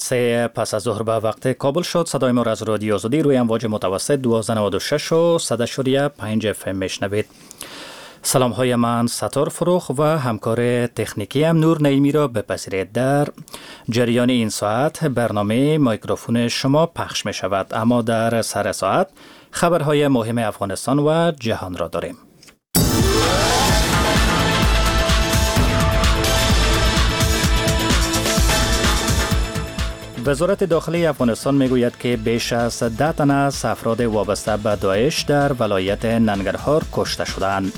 3 پس از ظهر به وقت کابل شد. صدای ما را از رادیو آزادی روی امواج متوسط 1296 و 100.5 FM میشنوید. سلام های من ستار فروخ و همکار تکنیکی هم نور نعیمی را بپذیرید. در جریان این ساعت برنامه میکروفون شما پخش می شود، اما در سر ساعت خبرهای مهم افغانستان و جهان را داریم. وزارت داخلی افغانستان میگوید که بیش از 10 تن از افراد وابسته به داعش در ولایت ننگرهار کشته شدند.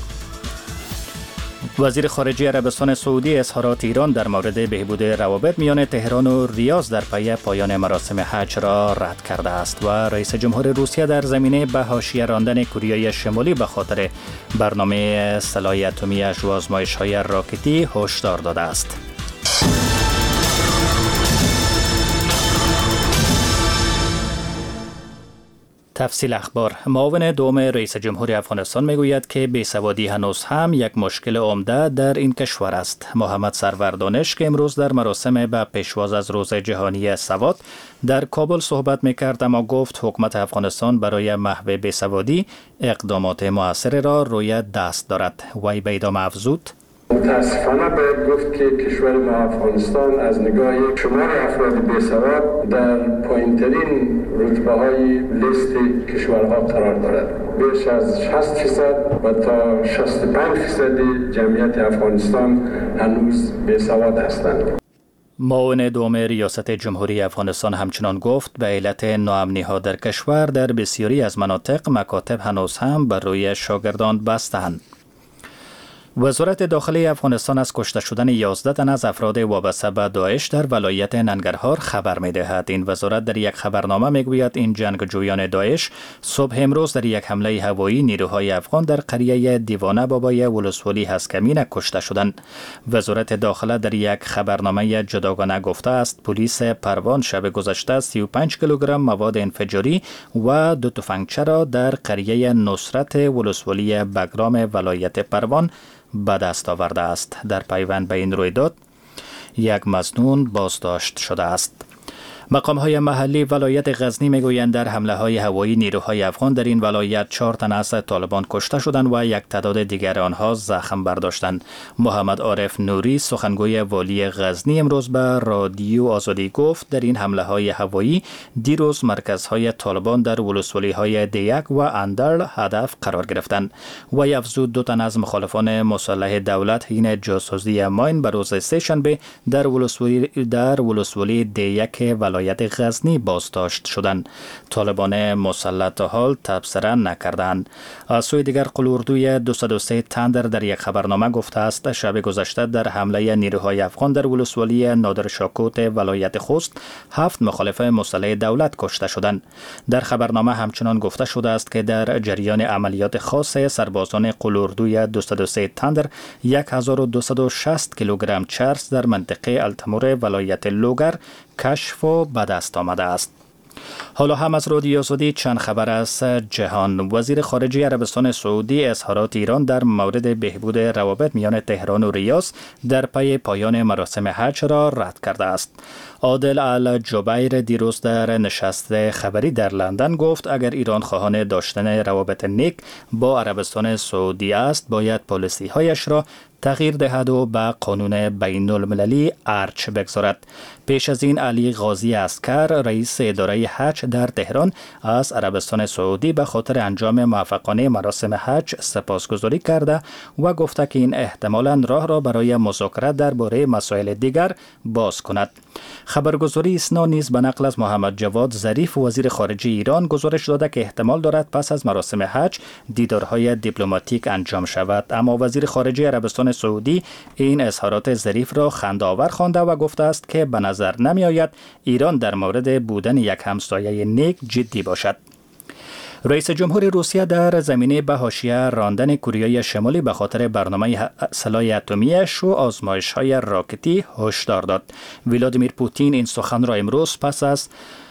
وزیر خارجه عربستان سعودی اظهارات ایران در مورد بهبود روابط میان تهران و ریاض در پی پایان مراسم حج را رد کرده است و رئیس جمهور روسیه در زمینه به حاشیه راندن کره شمالی به خاطر برنامه سلاح اتمی‌اش و آزمایش‌های راکتی هشدار داده است. تفصیل اخبار. معاون دوم رئیس جمهور افغانستان میگوید که بیسوادی هنوز هم یک مشکل عمده در این کشور است. محمد سرور دانش که امروز در مراسم به پیشواز از روز جهانی سواد در کابل صحبت میکرد، اما گفت حکومت افغانستان برای محو بیسوادی اقدامات موثر را روی دست دارد. وی به ادامه افزود: متاسفانه باید گفت که کشور ما افغانستان از نگاه شمار افراد بیسواد در پایین‌ترین رتبه‌های لیست کشورها قرار دارد. بیش از 60% و تا 65% جمعیت افغانستان هنوز بیسواد هستند. معاون دوم ریاست جمهوری افغانستان همچنان گفت به علت ناامنی‌ها در کشور در بسیاری از مناطق مکاتب هنوز هم بر روی شاگردان بسته‌اند. وزارت داخلی افغانستان از کشته شدن 11 تن از افراد وابسته به داعش در ولایت ننگرهار خبر می‌دهد. این وزارت در یک خبرنامه میگوید این جنگجویان داعش صبح امروز در یک حمله هوایی نیروهای افغان در قریه دیوانه بابای ولسوالی هسکمین کشته شدند. وزارت داخله در یک خبرنامه جداگانه گفته است پلیس پروان شب گذشته 35 کیلوگرم مواد انفجاری و 2 تفنگچه را در قریه نصرت ولسوالی بگرام ولایت پروان به دست آورده است. در پیوند به این رویداد یک مظنون بازداشت شده است. مقام‌های محلی ولایت غزنی میگویند در حمله‌های هوایی نیروهای افغان در این ولایت 4 تن از طالبان کشته شدند و یک تعداد دیگر آنها زخم برداشتند. محمد عارف نوری سخنگوی والی غزنی امروز به رادیو آزادی گفت در این حمله‌های هوایی دیروز مرکزهای طالبان در ولسوالی‌های دیک و اندرل هدف قرار گرفتند. و افزود 2 تن از مخالفان مسلح دولت حین جاسوسی ماین به روز سه‌شنبه در ولسوالی دیک ولایت غزنی بازداشت شدند. طالبان مسلح تا حال تبصره نکردند. از سوی دیگر قلوردوی 203 تندر در یک خبرنامه گفته است شب گذشته در حمله نیروهای افغان در ولسوالی نادرشاکوت ولایت خوست 7 مخالف مسلح دولت کشته شدند. در خبرنامه همچنان گفته شده است که در جریان عملیات خاص سربازان قلوردوی 203 تندر 1260 کیلوگرم چرس در منطقه التمور ولایت لوگر کشف و به دست آمده است. حالا هم از رادیو آزادی چند خبر از جهان. وزیر خارجه عربستان سعودی اظهارات ایران در مورد بهبود روابط میان تهران و ریاض در پی پایان مراسم حج را رد کرده است. عادل الجبیر دیروز در نشست خبری در لندن گفت اگر ایران خواهان داشتن روابط نیک با عربستان سعودی است باید پالیسی هایش را تغییر دهد و به قانون بین المللی ارچ بگذارد. پیش از این علی غازی عسکر رئیس اداره حج در تهران از عربستان سعودی به خاطر انجام موفقانه مراسم حج سپاسگزاری کرده و گفته که این احتمالاً راه را برای مذاکره درباره مسائل دیگر باز کند. خبرگزاری اسنا نیز به نقل از محمد جواد ظریف وزیر خارجه ایران گزارش داده که احتمال دارد پس از مراسم حج دیدارهای دیپلماتیک انجام شود، اما وزیر خارجه عربستان سعودی این اظهارات ظریف را خنده‌آور خوانده و گفته است که به نظر نمی آید ایران در مورد بودن یک همسایه نیک جدی باشد. رئیس جمهور روسیه در زمینه به حاشیه راندن کره شمالی به خاطر برنامه سلاح اتمی‌اش و آزمایش‌های راکتی هشدار داد. ولادیمیر پوتین این سخن را امروز پس از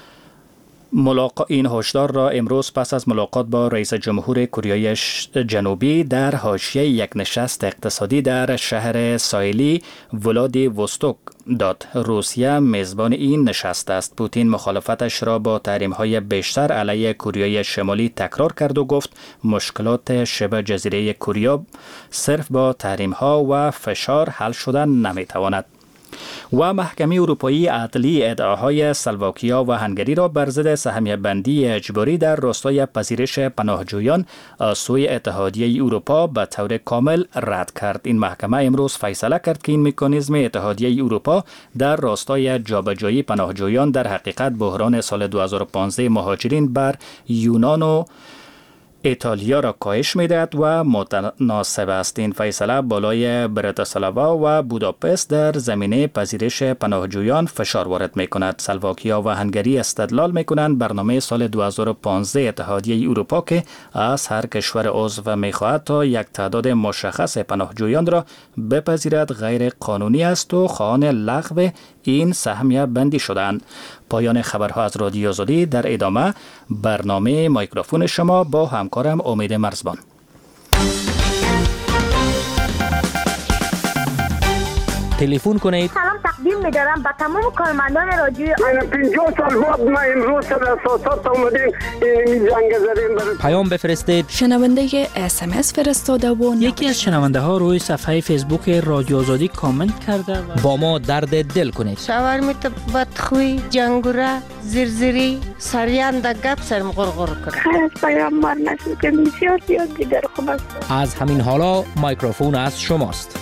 ملاقات با رئیس جمهور کره جنوبی در حاشیه یک نشست اقتصادی در شهر ساحلی ولادیوستوک داد. روسیه میزبان این نشست است. پوتین مخالفتش را با تحریم‌های بیشتر علیه کره شمالی تکرار کرد و گفت مشکلات شبه جزیره کره صرف با تحریم‌ها و فشار حل شدن نمی‌تواند. و محکمه اروپایی عدلی ادعاهای اسلواکیا و هنگری را بر ضد سهمیه بندی اجباری در راستای پذیرش پناهجویان از سوی اتحادیه اروپا به طور کامل رد کرد. این محکمه امروز فیصله کرد که این مکانیزم اتحادیه اروپا در راستای جابجایی پناهجویان در حقیقت بحران سال 2015 مهاجرین بر یونان و ایتالیا را کاهش می‌دهد و متناسب است. این فیصله بالای براتیسلاوا و بوداپست در زمینه پذیرش پناهجویان فشار وارد می‌کند. اسلواکیا و هنگری استدلال می‌کنند برنامه سال 2015 اتحادیه اروپا که از هر کشور عضو می‌خواهد تا یک تعداد مشخص پناهجویان را بپذیرد غیر قانونی است و خواهان لغو این سهمیه بندی شدند. پایان خبرها از رادیو آزادی. در ادامه برنامه میکروفون شما با همکارم امید مرزبان. تلفن کنید. سلام تقدیم می‌دارم به تمام کارمندان رادیو. من 50 سال بعد ما امروز سر اساسات اومدیم این جنگ زدیم. پیام بفرستید. شنونده SMS فرستاده و یکی از شنونده ها روی صفحه فیسبوک رادیو آزادی کامنت کرده و با ما درد دل کنید. شاورمیت بدخوی، جنگوره، زرزری، سریان در گپ سرم غرغر کرد. خیر از پیامبر نشد که بسیار دیگر خوب است. از همین حالا میکروفون از شماست.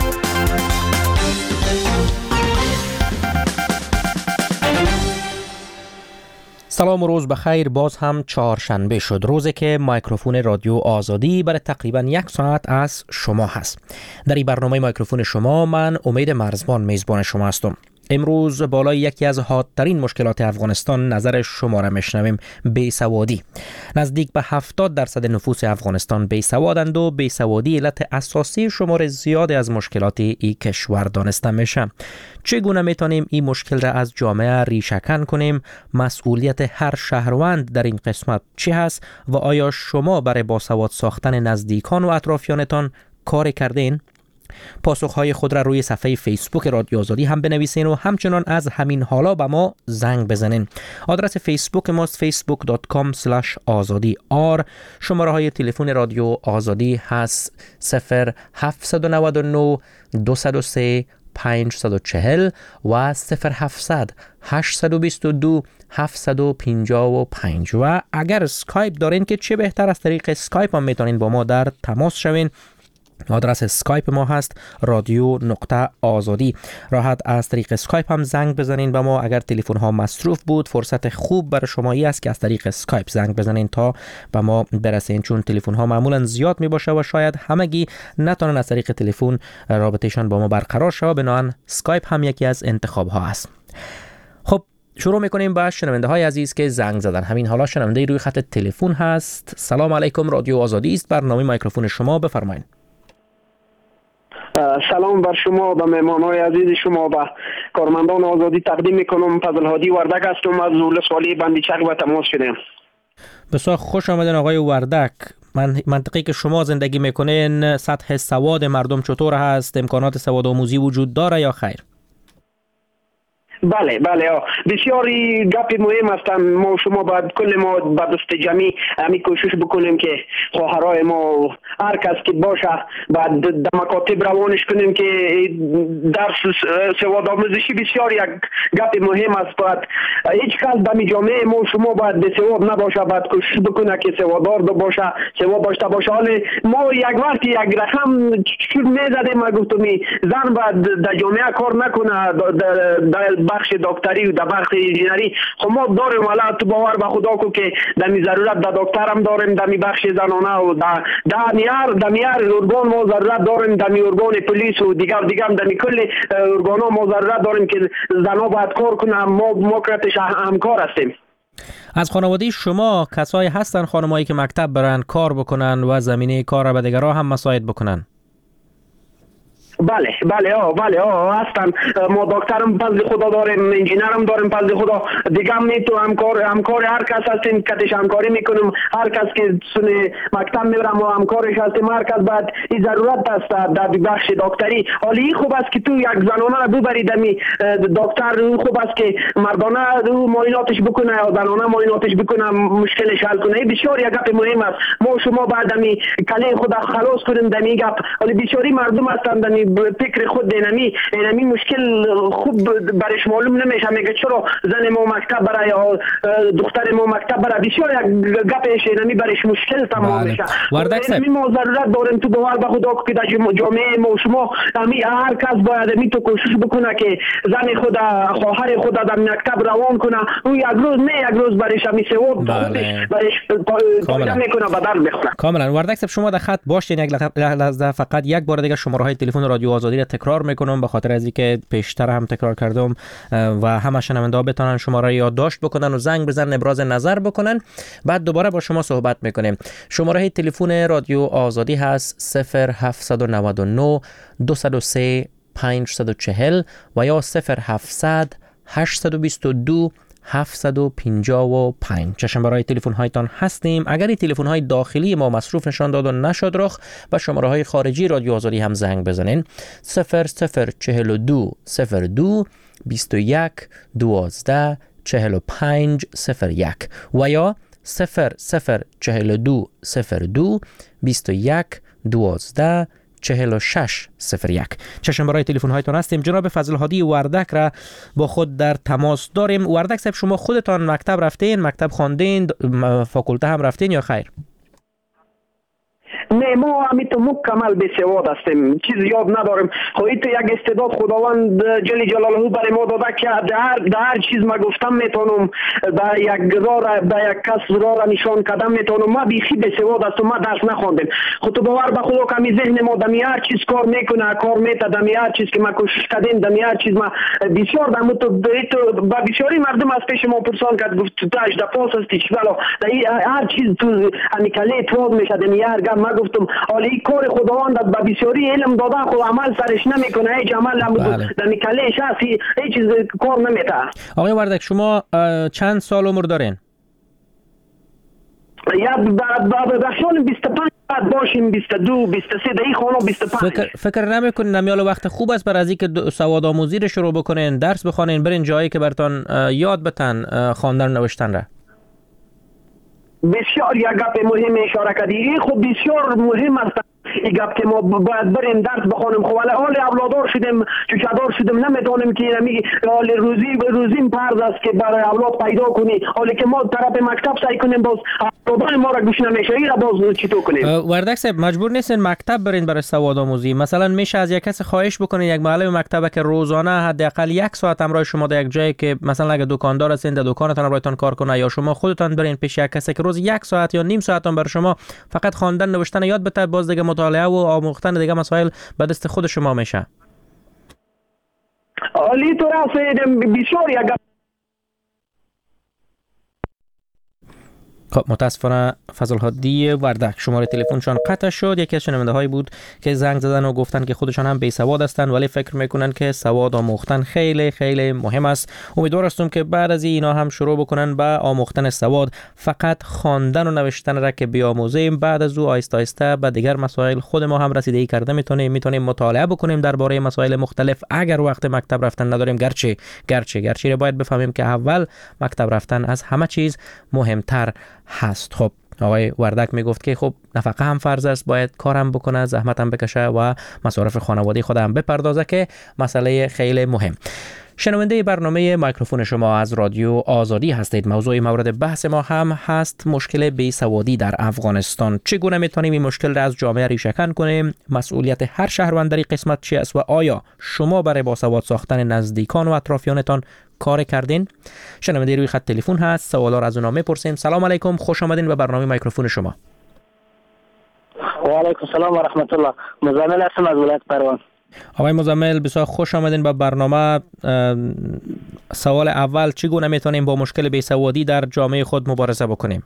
سلام و روز بخیر. باز هم چهارشنبه شد، روزی که میکروفون رادیو آزادی برای تقریبا 1 ساعت از شما هست. در این برنامه میکروفون شما من امید مرزبان میزبان شما هستم. امروز بالای یکی از حادترین مشکلات افغانستان نظر شما را میشنویم: بیسوادی. نزدیک به 70% نفوس افغانستان بیسوادند و بیسوادی علت اساسی شمار زیاد از مشکلات این کشور دانسته میشه. چگونه میتونیم این مشکل را از جامعه ریشه‌کن کنیم؟ مسئولیت هر شهروند در این قسمت چی هست و آیا شما برای باسواد ساختن نزدیکان و اطرافیانتان کار کردین؟ پاسخهای خود را روی صفحه فیسبوک رادیو آزادی هم بنویسین و همچنان از همین حالا به ما زنگ بزنین. آدرس فیسبوک ماست facebook.com/azadi. شماره های تلفن رادیو آزادی هست 0799 203 540 و 0700 822 755. و اگر اسکایپ دارین که چه بهتر از طریق اسکایپ هم میتونین با ما در تماس شوین. آدرس اسکایپ ما هست radio.azadi. راحت از طریق اسکایپ هم زنگ بزنین به ما. اگر تلفن ها مصروف بود فرصت خوب برای شما است که از طریق اسکایپ زنگ بزنین تا به ما برسین، چون تلفن ها معمولا زیاد می باشه و شاید همگی نتونن از طریق تلفن رابطهشان با ما برقرار شود. بنابراین اسکایپ هم یکی از انتخاب ها است. خب شروع میکنیم با شنونده های عزیز که زنگ زدن. همین حالا شنونده روی خط تلفن هست. سلام علیکم، رادیو آزادی است، برنامه میکروفون شما، بفرمایید. سلام بر شما، به مهمانای عزیز شما، به کارمندان آزادی تقدیم میکنم. فضل هادی وردک هستم، از ولسوالی بندیچک به تماس شدم. بسیار خوش آمدین آقای وردک. منطقی که شما زندگی میکنین سطح سواد مردم چطور هست؟ امکانات سواد آموزی وجود داره یا خیر؟ بله بسیاری گپ مهم است. ما شما باید کل ما به دست جمعی همی کوشش بکنیم که خواهرای ما هر کس که باشه بعد در مکاتب روانش کنیم که درس سواد آموزشی بسیار یک گپ مهم است. باید هیچ کس در جامعه ما شما باید به سواد نباشه، باید کوشش بکنه که سواددار باشه، سواد داشته باشه. حالا ما یک وقتی یک رقم چون میزدیم، ما گفتم زن باید در جامعه کار نکنه در بخش دکتری و در بخش انجینری. خب ما داریم، والا تو باور به خدا کو که دمی ضرورت در دکتر هم داریم، دمی بخش زنانه و دمیار ارگان ما ضرورت داریم، دمی ارگان پلیس و دیگر دمی کل ارگانا ما ضرورت داریم که زنها باید کار کنن. ما کرتش همکار هستیم. از خانواده شما کسایی هستن خانمایی که مکتب برن کار بکنن و زمینه کار را به دیگران هم مساعد بکنن؟ بله هستن. ما دکترم پس خدا داریم، انجینرم داریم پس خدا دیگه. هم تو همکار هر کس هستیم، کدش همکاری میکنیم. هر کس که سن مکتب میبرم و همکارش هستیم. هر کس بعد این ضرورت است در بخش دکتری. حالی خوب است که تو یک زنانه را ببرید می دکتر، خوب است که مردانه معایناتش بکنه یا زنانه معایناتش بکنه، مشکلش حل کنه. بسیار یک گپ مهم است. ما شما بعد می کله خدا خلاص کنیم دمی گپ. حالی بسیاری مردم هستند دمی فکر خود اینمی مشکل خوب برش معلوم نمیشه. میگه چرا زن ما مکتب برای یا دختر ما مکتب برای. بسیار یک گپش اینمی برش مشکل تمام میشه. اینمی ما ضرورت داریم تو باور به خدا که در جامعه ما شما هر کس باید می تو کوشش بکنه که زن خود خواهر خود در مکتب روان کنه. او یک روز برش می سواد برش پایده میکنه و در بخونه. کاملا. وردک صاحب شما در خط باشین یک لحظه، فقط یک بار دیگه شماره های تلفن رادیو آزادی را تکرار میکنم به خاطر از اینکه پیشتر هم تکرار کردم و همه شنونده بتونن شماره را یادداشت بکنن و زنگ بزنن ابراز نظر بکنن. بعد دوباره با شما صحبت میکنیم. شماره تلفن رادیو آزادی هست 0799 203 540 و یا 0700 822 755. چشم برای تلفن هایتان هستیم. اگر این تلفن های داخلی ما مصروف نشان داد و نشد رخ، و شماره های خارجی رادیو آزادی هم زنگ بزنین 0042 02 21 12 45 01 و یا 0042 02 21 12 4601. چشم برای تلفن هایتان هستیم. جناب فضل هادی وردک را با خود در تماس داریم. وردک صاحب شما خودتان مکتب رفتین، مکتب خواندین، فاکولته هم رفتین یا خیر؟ نه، ما همیتو مکمل بسواد هستیم، چیز یاد نداریم. خواهی تو یک استعداد خداوند جل جلاله برای ما داده که در هر چیز ما گفتم میتونم، در یک کس را نشان کدم میتونم. ما بیخی بسواد هستم، ما درس نخواندیم. خود تو باور به خدا کمی ذهن ما دمی هر چیز کار میکنه، کار میته دمی هر چیز که ما کوشش کردیم، دمی هر چیز ما بسیار دم تو با بسیاری مردم از پیش ما پرسان کرد، گفت تو تاج د پاس هستی چالا هر چیز تو امیکله تو میشه دمی هر گم. ما گفتم حالی کار خداوند به بسیاری علم داده، خود عمل سرش نمیکنه، هیچ عمل دمی کله شخصی هیچ چیز کار نمیته. آقای وردک شما چند سال عمر دارین؟ یا بعد سال 25 بعد باشیم 22 23 در این خانه 25. فکر نمیکنین نمیال وقت خوب است برای اینکه سواد آموزی رو شروع بکنین، درس بخونین، برین جایی که براتون یاد بتن خواندن نوشتن را؟ بسیار یک گپ مهم اشاره کردی. این خب بسیار مهم است این گپ که ما باید بریم درس بخونیم. خب ولی حال اولادار شدیم، چوچادار شدیم، نمیتونیم که حال روزیم فرض است که برای اولاد پیدا کنی. حالی که ما طرف مکتب سعی کنیم باز اولادان ما را گوش نمیشه، این را باز چطور کنیم؟ وردک صاحب مجبور نیستین مکتب برین برای سواد آموزی. مثلا میشه از یک کس خواهش بکنین یک معلم مکتب که روزانه حداقل 1 ساعت همراه شما در یک جایی که مثلا اگه دکاندار هستین در دکانتون همراهتون کار کنه، یا شما خودتون برین پیش یک کسی که روز 1 ساعت یا نیم ساعت هم برای شما فقط خواندن نوشتن یاد بده، باز دیگه مطالعه و آموختن دیگه مسائل به دست خود شما میشه. علی تو راست بسیار یک. خب متاسفانه فضل هادی وردک شماره تلفنشان قطع شد. یکی از شنونده هایی بود که زنگ زدن و گفتن که خودشان هم بی سواد هستند ولی فکر میکنن که سواد آموختن خیلی خیلی مهم است. امیدوار هستم که بعد از اینا هم شروع بکنن به آموختن سواد، فقط خواندن و نوشتن را که بیاموزیم، بعد از او آهسته آهسته به دیگر مسائل خود ما هم رسیدگی کرده میتونیم مطالعه بکنیم درباره مسائل مختلف. اگر وقت مکتب رفتن نداریم، گرچه باید بفهمیم که اول مکتب رفتن از همه چیز مهمتر هست. خب آقای وردک میگفت که خب نفقه هم فرض است، باید کارم بکنه، زحمت هم بکشه و مصارف خانوادگی خود هم بپردازه که مسئله خیلی مهم. شنونده برنامه میکروفون شما از رادیو آزادی هستید. موضوع مورد بحث ما هم هست مشکل بیسوادی در افغانستان. چگونه میتونیم این مشکل را از جامعه ریشه‌کن کنیم؟ مسئولیت هر شهروند در این قسمت چی است و آیا شما برای باسواد ساختن نزدیکان و اطرافیانتان کار کردین؟ شنونده روی خط تلفن هست، سوالا را از اونها میپرسیم. سلام علیکم، خوش آمدین به برنامه میکروفون شما. و علیکم السلام و رحمت الله. مزمل هستم از ولایت پروان. آقای مزمل بسیار خوش آمدین به برنامه. سوال اول، چگونه میتونیم با مشکل بیسوادی در جامعه خود مبارزه بکنیم؟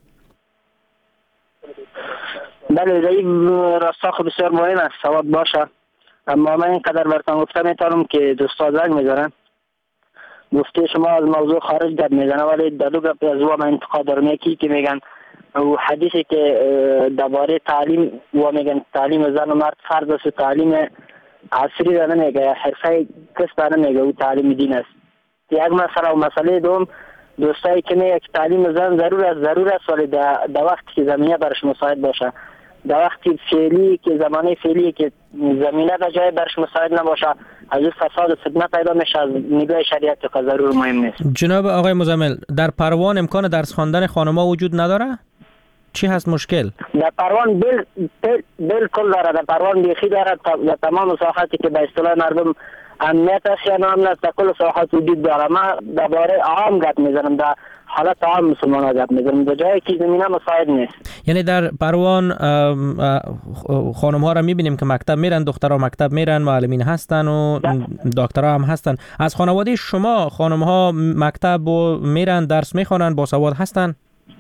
بله، این راستا خب بسیار مهم است سواد باشه. اما من اینقدر براتون گفتم میتونم که دوستا زنگ میزنن گفته شما از موضوع خارج گپ میزنه، ولی در دو گپ از من انتقاد دارم. یکی که میگن و حدیثی که درباره تعلیم و میگن تعلیم زن و مرد فرض است، تعلیم عصری را نمیگه، حرفه کسب را نمیگه، و تعلیم دین است. یک مسئله و مسئله دوم دوستایی که میگه که تعلیم زن ضرور است ولی در وقتی که زمینه برش مساعد باشه، در وقتی فعلی که زمانه فعلی که زمینه در جای برش مساعد نباشه از فساد و فتنه پیدا میشه، از نگاه شریعت که ضرور مهم نیست. جناب آقای مزمل، در پروان امکان درس خواندن خانم‌ها وجود نداره؟ چی هست مشکل؟ در پروان بالکل داره، در پروان بیخی داره، در تمام ساحاتی که به اصطلاح مردم امنیت است یا نامنیت در کل ساحات وجود داره. ما درباره عام گپ میزنم، در حالت عام مسلمان ها گپ میزنم، در جایی که زمینه مساعد نیست. یعنی در پروان خانم ها را میبینیم که مکتب میرن، دخترها مکتب میرن، معلمین هستن و دکترها هم هستن. از خانواده شما خانم ها مکتب و میرن درس میخوانن، با سواد هستن؟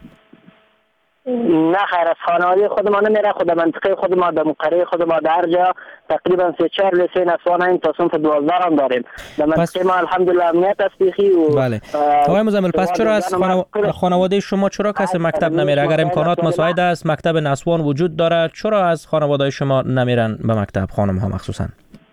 نه خیر، از خانواده خود ما نمیره. خود منطقه خود ما در مقره خود ما در جا تقریبا 3-4 لیسه نسوان این تا صنف 12 هم داریم. در منطقه ما الحمدلله امنیت است بیخی. بله آقای مزمل، پس چرا از خانواده شما چرا کسی مکتب نمیره؟ اگر امکانات مساعد است، مکتب نسوان وجود داره، چرا از خانواده شما نمیرن به مکتب خانم ها مخصوصا؟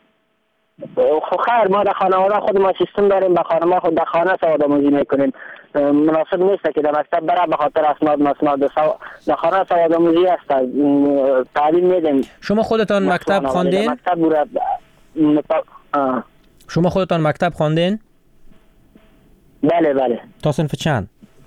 خیر، ما در خانواده خود ما سیستم داریم، به خانم ها خود در خانه سواد آموزی میکنیم. مناسب نیست که در مکتب بره به خاطر اسناد در خانه سواد آموزی است، تعلیم میدیم. شما خودتان مکتب خواندین؟ شما خودتان مکتب خواندین؟ بله. تا صنف چند؟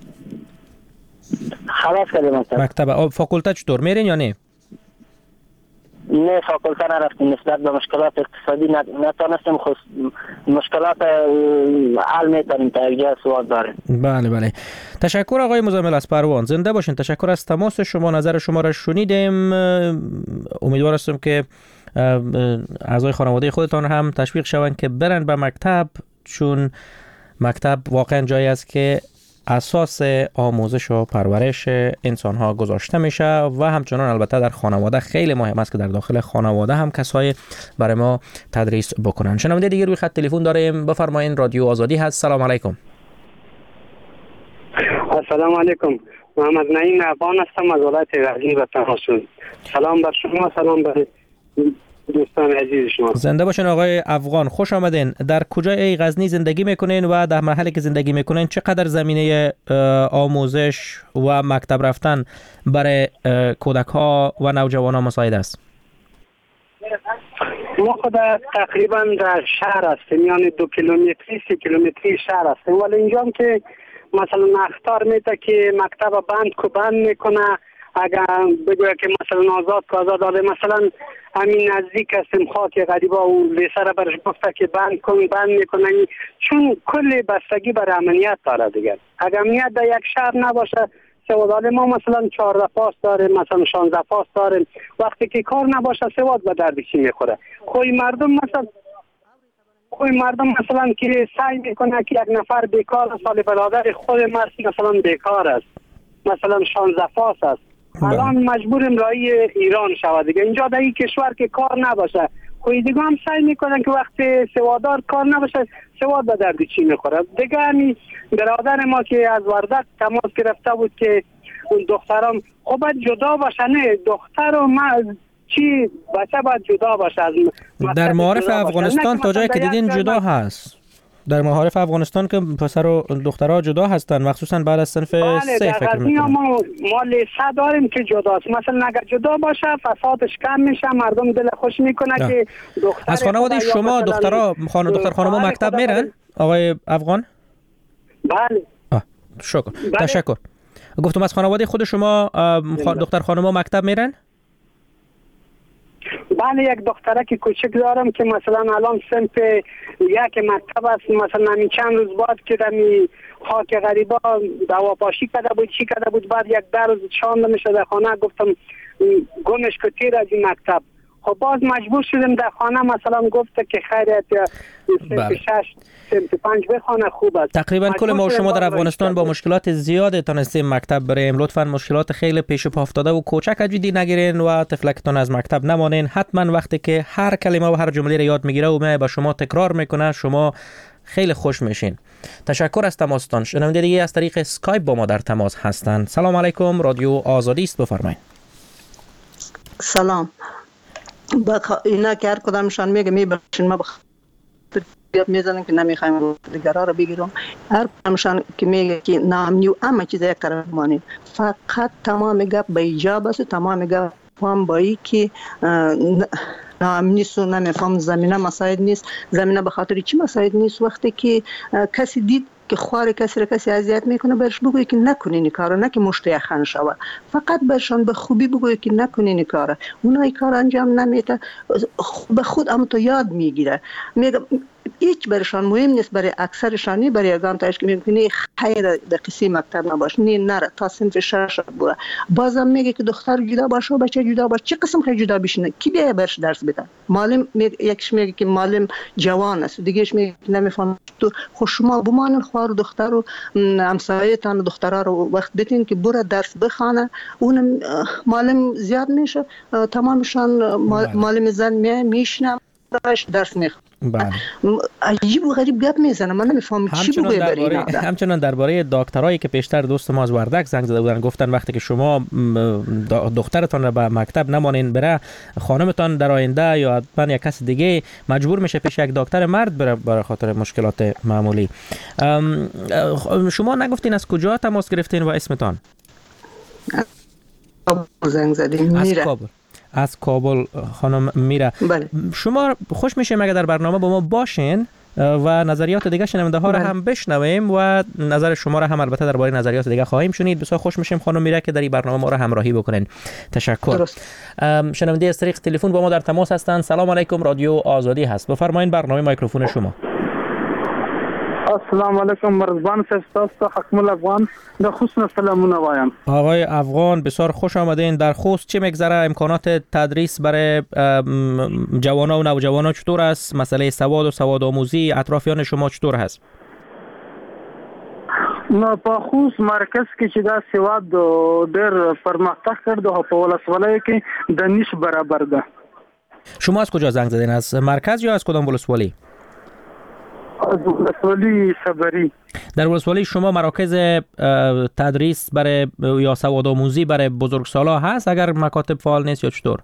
خلاص کردیم مکتب. فاکولته چطور میرین یا نه؟ نه، فاکولته نرفتیم، نسبت به مشکلات اقتصادی نتونستیم مشکلات حل میتونیم تا یک جای سواد داریم. بله. تشکر آقای مزمل از پروان، زنده باشین. تشکر از تماس شما، نظر شما را شنیدیم. امیدوار هستم که اعضای خانواده خودتان هم تشویق شوند که برن به مکتب، چون مکتب واقعا جایی است که اساس آموزش و پرورش انسان ها گذاشته میشه و همچنان البته در خانواده خیلی مهم است که در داخل خانواده هم کسای برای ما تدریس بکنن. شنونده دیگه روی خط تلفن داریم، بفرمایید. رادیو آزادی هست. سلام علیکم. السلام علیکم. محمد نعیم افغان هستم از ولایت غزنی به تماسون. سلام بر شما، سلام بر دوستان عزیز شما. زنده باشین آقای افغان، خوش آمدین. در کجای غزنی زندگی میکنین و در محلی که زندگی میکنین چقدر زمینه آموزش و مکتب رفتن برای کودک ها و نوجوان ها مساعد است؟ ما خود تقریبا در شهر هستیم، یعنی 2 کیلومتری 3 کیلومتری شهر هستیم، ولی اینجا هم که مثلا اختار میده که مکتب بند میکنه. اگر بگوید که مثلا آزاد داده، مثلا همین نزدیک هستیم خاک غریبا و لیسه را برش گفته که بند میکنن، چون کل بستگی بر امنیت داره دیگر. اگر امنیت در یک شهر نباشه، سواد ما مثلا 14 پاس داره، مثلا 16 پاس داره، وقتی که کار نباشه سواد به درد چی میخوره. خوی مردم مثلا که سعی میکنه که یک نفر بیکار است، ولی برادر خود مرسی مثلا بیکار است، مثلا 16 پاس است. الان مجبوریم رای ایران شود دیگه. اینجا در این کشور که کار نباشه، خوی دیگه هم سعی میکنن که وقتی سوادار کار نباشه سواد به درد چی میخوره دیگه. همین برادر ما که از وردک تماس گرفته بود که اون دخترام خب باید جدا باشه، نه دختر و چی بچه باید جدا باشه از در معارف افغانستان تا جایی که دیدین جدا هست. در معارف افغانستان که پسر و دخترها جدا هستن، مخصوصا بعد از صنف 3 فکر میکنم. ما لیسه داریم که جداست. مثلا اگر جدا باشه فسادش کم میشه، مردم دل خوش میکنه که دختر. از خانواده شما دختر خانم‌ها مکتب میرن آقای افغان؟ بله. شکر. تشکر. گفتم از خانواده خود شما دختر خانم‌ها مکتب میرن؟ بله، یک دختره که کوچک دارم که مثلا الان صنف 1 مکتب است. مثلا همین چند روز بعد که دمی خاک غریبا دواپاشی کرده بود بعد 1 روز شانده میشه در خانه، گفتم گمش که تیر از این مکتب. خب باز مجبور شدیم در خانه مثلا گفته که خیریت یا صنف 6 صنف 5 بخونه خوب است. تقریبا کل ما و شما در افغانستان با مشکلات زیاد تونستیم مکتب بریم. لطفا مشکلات خیلی پیش پا افتاده و کوچک جدی نگیرین و طفلکتون از مکتب نمانین. حتما وقتی که هر کلمه و هر جمله را یاد میگیره و میای با شما تکرار میکنه شما خیلی خوش میشین. تشکر از تماستان. شنونده دیگه از طریق اسکایپ با ما در تماس هستند. سلام علیکم، رادیو آزادی است، بفرمایید. سلام. اینا که هر کدامشان میگه میبخشین ما بیاد میزنن که نمیخوایم دیگرها رو بگیرم. هر کدامشان که میگه که نامنی و همه چیز یک طرف مانید. فقط تمام گپ به ایجاب است، تمام گپ هم با ای که نامنی سو نمیفهم زمینه مساعد نیست. زمینه به خاطر چی مساعد نیست؟ وقتی که کسی دید که خوار کسی را کسی اذیت میکنه برش بگوی که نکنین کارو، نه که مشت یخن شوه. فقط برشان به خوبی بگوی که نکنین کارو. اونایی کار انجام نمیده به خود اما تو یاد میگیره. میگه هیچ برشان مهم نیست، برای اکثرشانی برای یگان تاش که میگه خیر در قصه مکتب نباش، نره تا صنف 6 بوده. بازم میگه که دختر جدا باشه و بچه جدا باشه. چه قسم خیلی جدا بشینه؟ کی بیای برش درس بده؟ معلم یکش میگه که معلم جوان است، دیگهش میگه نمیفهم. تو خود شما بمانن خوار دختر و همسایه‌تان دخترها رو وقت بدین که بره درس بخونه. اون معلم زیاد میشه، تمامشان معلم زن میشنم درس میخونه. بله. عجیب و غریب گپ میزنه، من نمیفهمم چی بگویم برای اینا. همچنان درباره دکترایی که پیشتر دوست ما از وردک زنگ زده بودن گفتن وقتی که شما دخترتان را به مکتب نمانین بره، خانمتان در آینده یا حتما یک کس دیگه مجبور میشه پیش یک دکتر مرد بره برای خاطر مشکلات معمولی. شما نگفتین از کجا تماس گرفتین و اسمتان؟ زنگ زدیم میره. از کابل خانم میره. بله. شما خوش میشه مگه در برنامه با ما باشین و نظریات دیگه شنونده ها را هم بشنویم و نظر شما را هم البته درباره نظریات دیگه خواهیم شنید. بسیار خوش میشیم خانم میره که در این برنامه ما را همراهی بکنین. تشکر. شنونده از طریق تلفن با ما در تماس هستند. سلام علیکم، رادیو آزادی هست، بفرمایید برنامه میکروفون شما. السلام علیکم، مرزبان صاحب حکمل افغان در خوست سلامونه وایم. آقای افغان بسیار خوش آمدین. در خوست چه میگذره؟ امکانات تدریس برای جوانا و نوجوانا چطور است؟ مسئله سواد و سواد آموزی اطرافیان شما چطور هست؟ نو په خوست مرکز کې چې دا سواد ډېر پرمختګ کړ او په ولسوالۍ کې د نش برابر ده. شما از کجا زنگ زدین؟ از مرکز یا از کدام ولسوالی؟ ولسوالی صبری. در ولسوالی شما مراکز تدریس برای یا سواد آموزی برای بزرگسالا هست اگر مکاتب فعال نیست یا چطور؟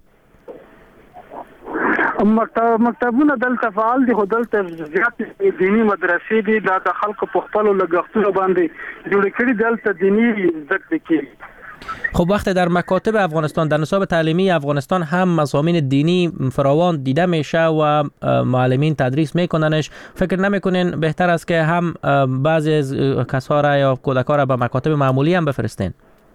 مکتبونه دلته فعال دي، خو دلته زیات دینی مدرسې دي د خلکو په خپلو لګښتونو باندې جوړې کړي، دلته دینی زده کړې کیږي. خب وقتی در مکاتب افغانستان در نصاب تعلیمی افغانستان هم مضامین دینی فراوان دیده میشه و معلمین تدریس میکننش، فکر نمیکنین بهتر است که هم بعضی از کسا را یا کودکا را به مکاتب معمولی هم بفرستین؟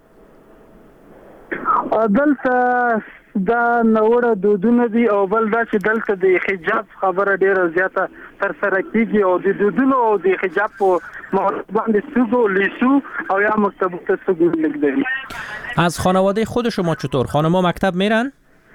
دلته دا نوړه دودونه دي او بل دا چې دلته د حجاب خبره ډیره زیاته تر سره کیږي او د دودونو او د حجاب په موضوع باندې سوګو لیسو او یا مکتب ته سوګو لیکدي. از خانواده خود شما چطور؟ خانم‌ها مکتب میرن؟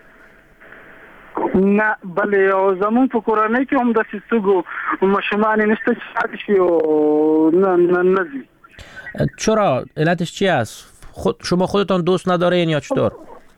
نه بله، او زمون په کورنۍ کې هم د سوګو مشمان نشته چې شي او نه زی. چرا؟ علتش چی است؟ شما خودتان دوست ندارین یا چطور؟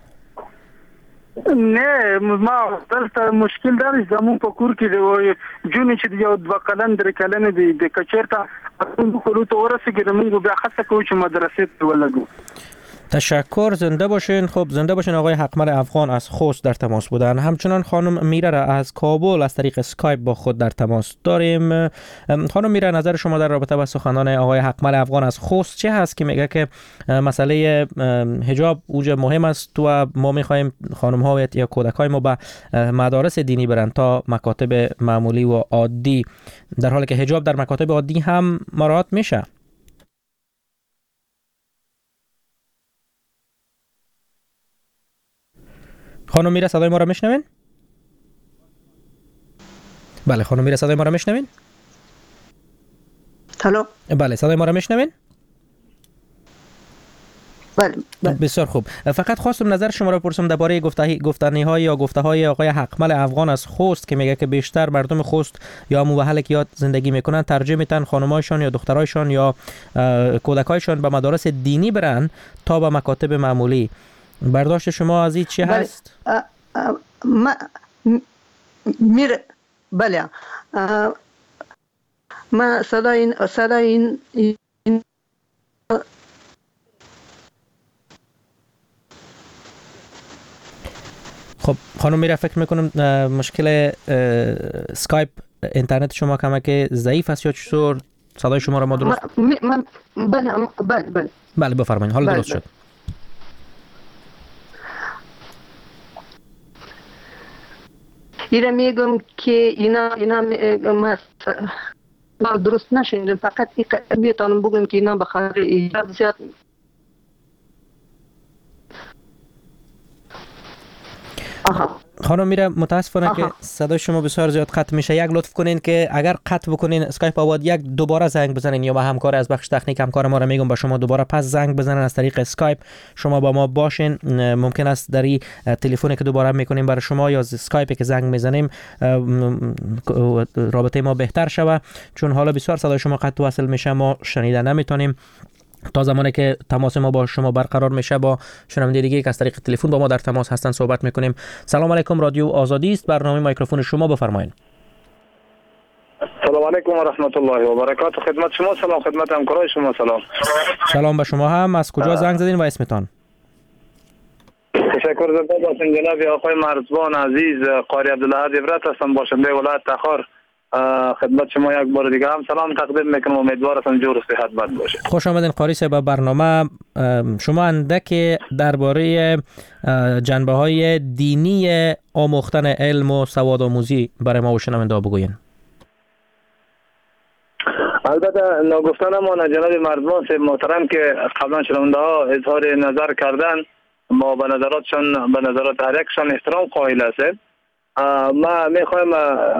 نه ما دلته مشکل دار زمون په کور کې دی جون چې یو 2 کلن 3 کلن دی د کچرتا په کورو ته ورسېږي موږ بیا خاصه کوو چې مدرسې ته ولګو. تشکر، زنده باشین. خب زنده باشین. آقای حکمل افغان از خوست در تماس بودن. همچنان خانم میره را از کابل از طریق اسکایپ با خود در تماس داریم. خانم میره، نظر شما در رابطه با سخنان آقای حکمل افغان از خوست چه هست که میگه که مسئله حجاب اوج مهم است و ما میخوایم خانم ها یا کودک های ما به مدارس دینی برن تا مکاتب معمولی و عادی، در حالی که حجاب در مکاتب عادی هم مراعات میشه؟ خانم میره صدای ما را میشنوین؟ بله خانم میره صدای ما را میشنوین؟ الو. بله صدای ما را میشنوین؟ بله. بسیار خوب. فقط خواستم نظر شما را بپرسم درباره گفتنی‌های یا گفته‌های آقای حقمل افغان از خوست که میگه که بیشتر مردم خوست یا محله که زندگی میکنن ترجیح میدن خانمایشان یا دخترایشان یا کودکایشان به مدارس دینی برن تا به مکاتب معمولی. برداشت شما از این چی هست؟ بله. ما صدای این خب خانم میره فکر میکنم مشکل اسکایپ اینترنت شما کمک ضعیف است یا چطور؟ صدای شما را ما درست بله بفرمایید. حالا درست شد. اینا میگم که اینا ما درست نشوندیم، فقط میتونم بگم که اینا بخاطر ایجاد زیاد خانم میره متاسفانه که صدای شما بسیار زیاد قطع میشه. یک لطف کنین که اگر قطع بکنین اسکایپ آباد یک دوباره زنگ بزنین یا با همکار از بخش تکنیک همکار ما را میگم با شما دوباره پس زنگ بزنن از طریق اسکایپ. شما با ما باشین. ممکن است در این تلفنی که دوباره میکنیم برای شما یا اسکایپی که زنگ میزنیم رابطه ما بهتر شوه، چون حالا بسیار صدای شما قطع وصل میشه، ما شنیدن نمیتونیم. تا زمانی که تماس ما با شما برقرار میشه با شنونده دیگه که از طریق تلفن با ما در تماس هستن صحبت میکنیم. سلام علیکم، رادیو آزادی است، برنامه میکروفون شما، بفرمایید. سلام علیکم و رحمت الله و برکاته. خدمت شما سلام، خدمت همکارای شما سلام. سلام به شما هم. از کجا زنگ زدین و اسمتان؟ تشکر از جناب آقای مرزبان عزیز. قاری عبدالله عبرت هستم، باشنده ولایت تخار. خدمت شما یک بار دیگه هم سلام تقدیم میکنم. امیدوار هستم جور و صحت بد باشه. خوش آمدین قاری صاحب به برنامه. شما اندک درباره جنبه‌های دینی آموختن علم و سواد آموزی برای ما و شنونده بگوین. البته نگفتن ما جناب مرزبان صاحب محترم که قبلا شنونده ها اظهار نظر کردن، ما به نظراتشان به نظرات هر یکشان احترام قائل هستیم. ما میخوایم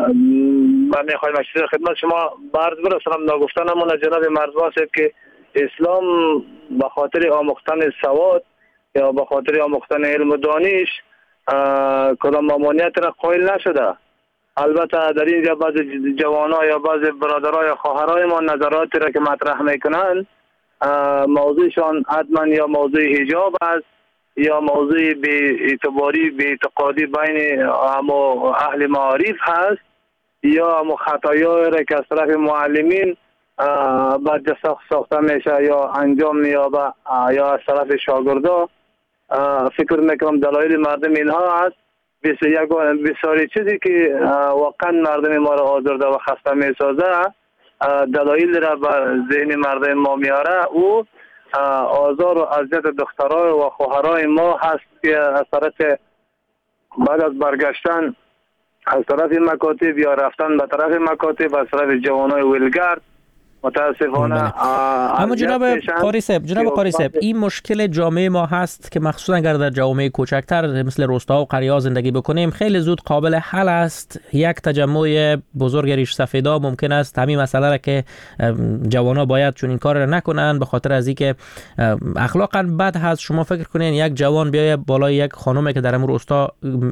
چیز خدمت شما عرض برسونم. نگفتنمون جناب مرزبان صاحب که اسلام به خاطر آموختن سواد یا به خاطر آموختن علم و دانش کدام ممانعت را قائل نشده. البته در اینجا بعض جوانان یا بعض برادرای یا خواهرای ما نظراتی را که مطرح میکنن موضوعشان حتما یا موضوع حجاب است یا موضوع به اعتباری به اعتقادی بین اهل معارف هست یا هم خطایایی را که از طرف معلمین برجسته ساخته میشه یا انجام میابه یا از طرف شاگردا. فکر میکنم دلایل مردم اینها هست. بسیاری چیزی که واقعا مردم ما را آزرده و خسته میسازه دلایل را به ذهن مردم ما میاره او آزار و اذیت دخترای و خواهرای ما هست که از طرف بعد از برگشتن از طرف مکاتب یا رفتن به طرف مکاتب از طرف جوانای ولگرد متاسفانه. اما جناب قاری صاحب این مشکل جامعه ما هست که مخصوصا اگر در جامعه کوچکتر مثل روستاها و قریه‌ها زندگی بکنیم خیلی زود قابل حل است. یک تجمع بزرگ ریش سفیدا ممکن است همین مسئله را که جوانا باید چون این کار را نکنن به خاطر از اینکه اخلاقا بد هست. شما فکر کنین یک جوان بیای بالای یک خانومه که در امور روستا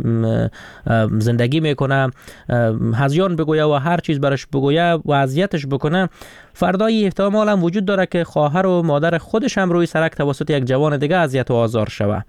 زندگی میکنه هذیان بگویه و هر چیز براش بگویه و اذیتش بکنه، فردای احتمال هم وجود داره که خواهر و مادر خودش هم روی سرک توسط یک جوان دیگه اذیت و آزار شوه.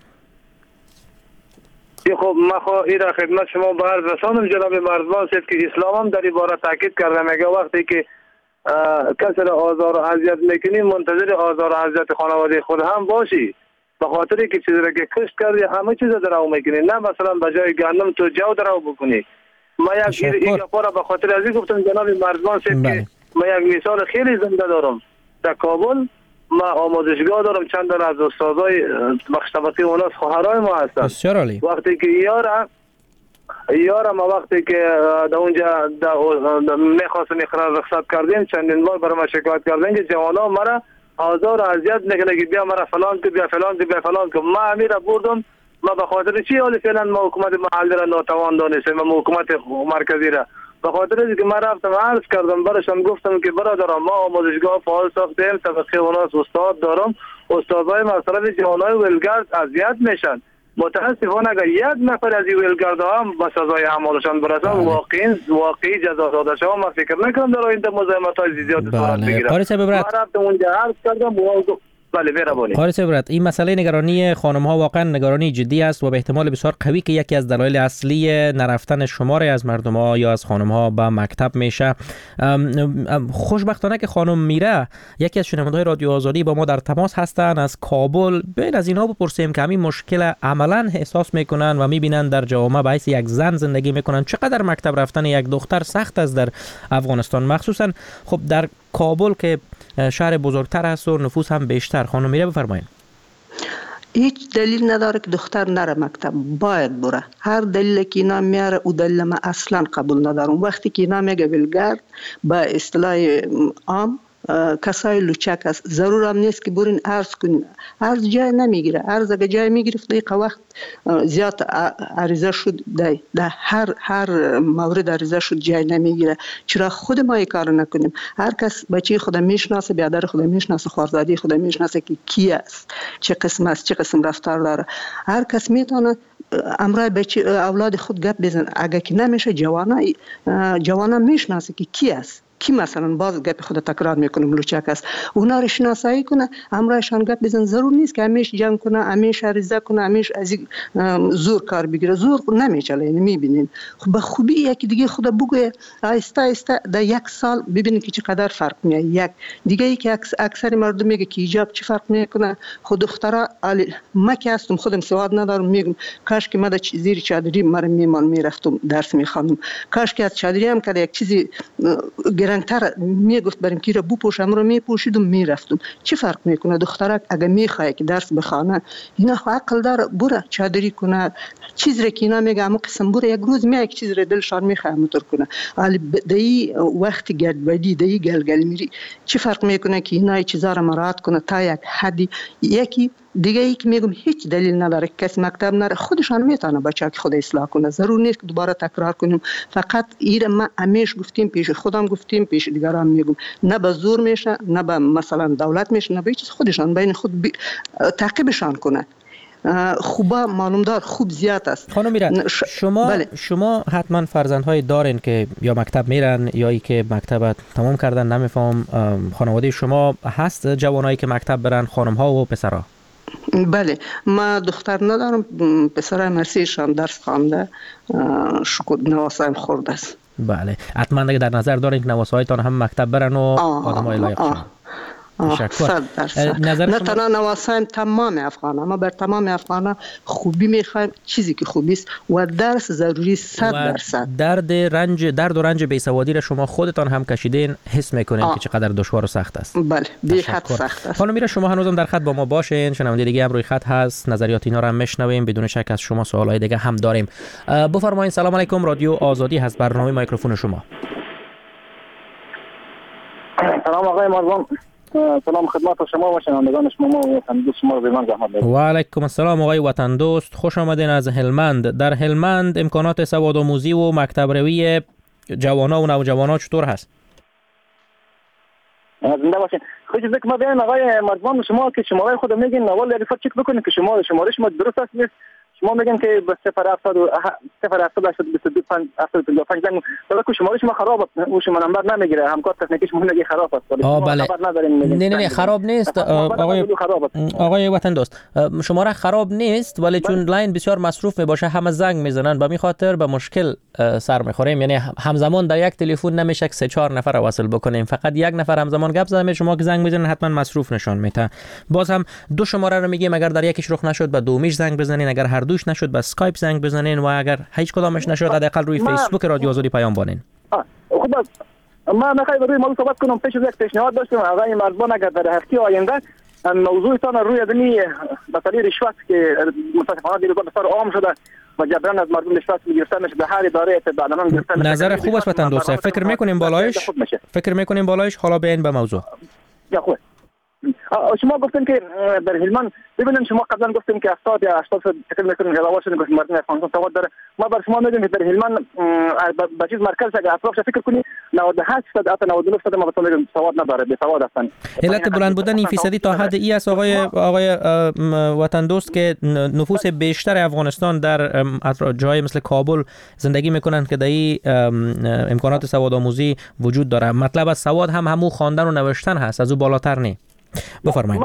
خب ما این را خدمت شما به عرض رسانم جناب مرزبان صاحب که اسلام هم در این باره تاکید کرده. میگه وقتی که کسی را آزار و اذیت میکنی منتظر آزار و اذیت خانواده خود هم باشی، به خاطر که چیزی را که کشت کردی همه چیز درو میکنی، نه مثلا به جای گندم تو جو درو بکنی. ما یک این گپا به خاطر از این گفتم جناب مرزبان صاحب که ما یک مثال خیلی زنده دارم. در کابل ما آموزشگاه دارم، چند تا از استادای بخش طبقه اوناس خواهرای ما هستن. بسیار عالی. وقتی که یارم وقتی که در اونجا میخواستم اقرار رخصت کردیم چندین بار برای ما شکایت کردن که جوانا مرا آزار و اذیت میکنه که بیا مرا فلان که بیا فلان که بیا فلان که ما امیر بردم. ما به خاطر چی حالی فعلا ما حکومت محلی را ناتوان دانستیم و حکومت مرکزی را به خاطر اینکه من رفتم عرض کردم برشان، گفتم که برادران ما آموزشگاه فعال ساختیم، طبقه وناس استاد دارم، استادای مصرف جوانای ولگرد اذیت میشن. متاسفانه اگر یک نفر از این ولگردها هم به سزای اعمالشان برسن واقعی جزا داده شود، من فکر نکنم در آینده مزاحمت‌های زیاد صورت بگیره. من رفتم اونجا عرض کردم بله مهربانی. قاری صبرت، این مسئله نگرانی خانم ها واقعا نگرانی جدی است و به احتمال بسیار قوی که یکی از دلایل اصلی نرفتن شماری از مردم ها یا از خانم ها به مکتب میشه. خوشبختانه که خانم میره، یکی از شنونده‌های رادیو آزادی با ما در تماس هستن از کابل. ببین از اینا بپرسیم که همین مشکل عملا احساس میکنن و میبینن در جامعه باعث یک زن زندگی میکنن، چقدر مکتب رفتن یک دختر سخت است در افغانستان، مخصوصا خب در کابل که شهر بزرگتر است و نفوس هم بیشتر. خانم میره بفرمایید. هیچ دلیل نداره که دختر نره مکتب، باید بره. هر دلیل که اینا میاره او دلیل من اصلا قبول ندارم. وقتی که اینا میگه ولگرد به اصطلاح عام کسای لوچک است، ضرور هم نیست که برین عرض کنین. عرض جای نمیگیره. عرض اگه جای میگرفت دقیقه وقت زیاد عریضه شد در هر مورد عریضه شد جای نمیگیره. چرا خود ما این کار نکنیم؟ هر کس بچه خود میشناسه، برادر خود میشناسه، خواهرزاده خود میشناسه که کی است، چه قسم است، چه قسم رفتار داره. هر کس میتونه امرای بچه اولاد خود گپ بزن. اگه که نمیشه جوانا میشناسه که کی است، کی مثلا باز گپ خود تکرار میکنم لوچک است، اونا رو شناسایی کنه، امرایشان گپ بزن. ضرور نیست که همیشه جنگ کنه، همیشه عریضه کنه، همیشه از زور کار بگیره. زور نمیچله. یعنی میبینین خب به خوبی یکی دیگه خود بگویه، آیسته آیسته در یک سال ببینید که چقدر فرق میاد. یک دیگه ای که اکثر مردم میگه که حجاب چی فرق میکنه. خود دخترا ما که هستم خودم سواد ندارم، میگم کاش که من زیر چادری مرا میمان میرفتم درس میخوانم، کاش که از چادری هم که یک چیزی گرانتر میگفت بریم که رو بپوشم رو میپوشیدم میرفتم. چه فرق میکنه؟ دخترک اگه میخواد که درس بخونه، اینا عقل داره، بره چادری کنه، چیزی که اینا میگه اما قسم بره یک روز میاد یک چیز رو دلشان میخواد موتور کنه. ولی دایی وقتی گردبادی دایی گلگل میری، چه فرق میکنه که اینا چیزا رو مراعات کنه تا یک حدی. یکی دیگه ای که میگم هیچ دلیل نداره کسی مکتب نره، خودشان میتونه بچه که خود اصلاح کنه. ضرور نیست که دوباره تکرار کنیم. فقط ایره ما همیشه گفتیم، پیش خودم گفتیم، پیش دیگران میگم، نه به زور میشه، نه به مثلا دولت میشه، نه به چیز. خودشان بین خود تعقیبشان کنه. خوبا معلوم دار خوب زیاد است. خانم میرن شما حتما فرزندهای دارین که یا مکتب میرن یا ای که مکتب تمام کردن. نمیفهم خانواده شما هست جوانایی که مکتب برن، خانم ها و پسرها؟ بله، ما دختر ندارم، پسرای مرسیشان درس خوانده، شکر نواسایم خورده است. بله، حتما دیگه در نظر دارین که نواسایتان هم مکتب برن و آدمای لایق شن. نه تنها نواسایم تمام افغان، اما بر تمام افغان خوبی میخوایم، چیزی که خوبی است و درس ضروری 100%. درد و رنج بیسوادی را شما خودتان هم کشیدین، حس میکنین که چقدر دشوار و سخت است. بله، بی حد سخت است. خانم میره شما هنوزم در خط با ما باشین، شنونده دیگه هم روی خط هست، نظریات اینا رو هم میشنویم، بدون شک از شما سوالای دیگه هم داریم. بفرمایید. سلام علیکم، رادیو آزادی هست، برنامه میکروفون شما. سلام آقای مرزان. سلام خدمت شما و شنوندگان شما و وطن دوست شما رو به من زحمت بدید. و علیکم السلام آقای وطن دوست، خوش آمدین از هلمند. در هلمند امکانات سواد آموزی و مکتب روی جوانا و نوجوانا چطور هست؟ زنده باشین. خود چیزی که ما بگم آقای مرزان، شما که شماره خود میگین اول ریفر چک بکنید که شماره شما درست است نیست. شما میگن که به 070 زنگ داره که شماره شما خراب است، او شما نمبر نمیگیره، همکار تکنیکی شما میگه خراب است. بله. نه خراب نیست آقای وطن دوست، شماره خراب نیست، ولی چون لاین بسیار مصروف میباشه همه زنگ میزنن، به می خاطر به مشکل سر میخوریم. یعنی همزمان در یک تلفن نمیشه 3-4 نفر وصل بکنیم، فقط یک نفر همزمان گپ زنه. شما که زنگ میزنین حتما مصروف نشان میده. باز هم دو شماره رو میگیم، اگر در یکیش رخ نشد به دومیش زنگ بزنین، اگر هر دوش نشد به اسکایپ زنگ بزنین و اگر هیچ کدامش نشد حداقل روی فیسبوک رادیو آزادی پیام بانین. خب ما میخوایم روی موضوع صحبت کنم. پیش از یک پیشنهاد داشتم آقای مرزبان، اگر در هفته آینده موضوعتان روی ادمی مسئله رشوت که متاسفانه دیگه بسیار عام شده و جبران از مردم رشوت میگیرن میشه، به هر اداره اطلاعات گرفتن. نظر خوب است وطن دوست، فکر میکنیم بالایش حالا بیاین به موضوع. یا خوب شما گفتین که در هلمند ببینید شما قبلا گفتین که 70 یا 80 فکر میکنین علاوه شده که مردم افغانستان سواد داره. ما بر شما میگم در هلمند به چیز مرکز اگه اطراف فکر کنی 98 تا 99% ما بتونیم سواد نداره، به سواد هستن. علت بلند بودن این فیصدی تا حد ای است آقای وطن دوست که نفوس بیشتر افغانستان در جای مثل کابل زندگی میکنند که در این امکانات سواد آموزی وجود داره. مطلب از سواد هم همون خواندن و نوشتن هست، از او بالاتر نه. بفرمایید.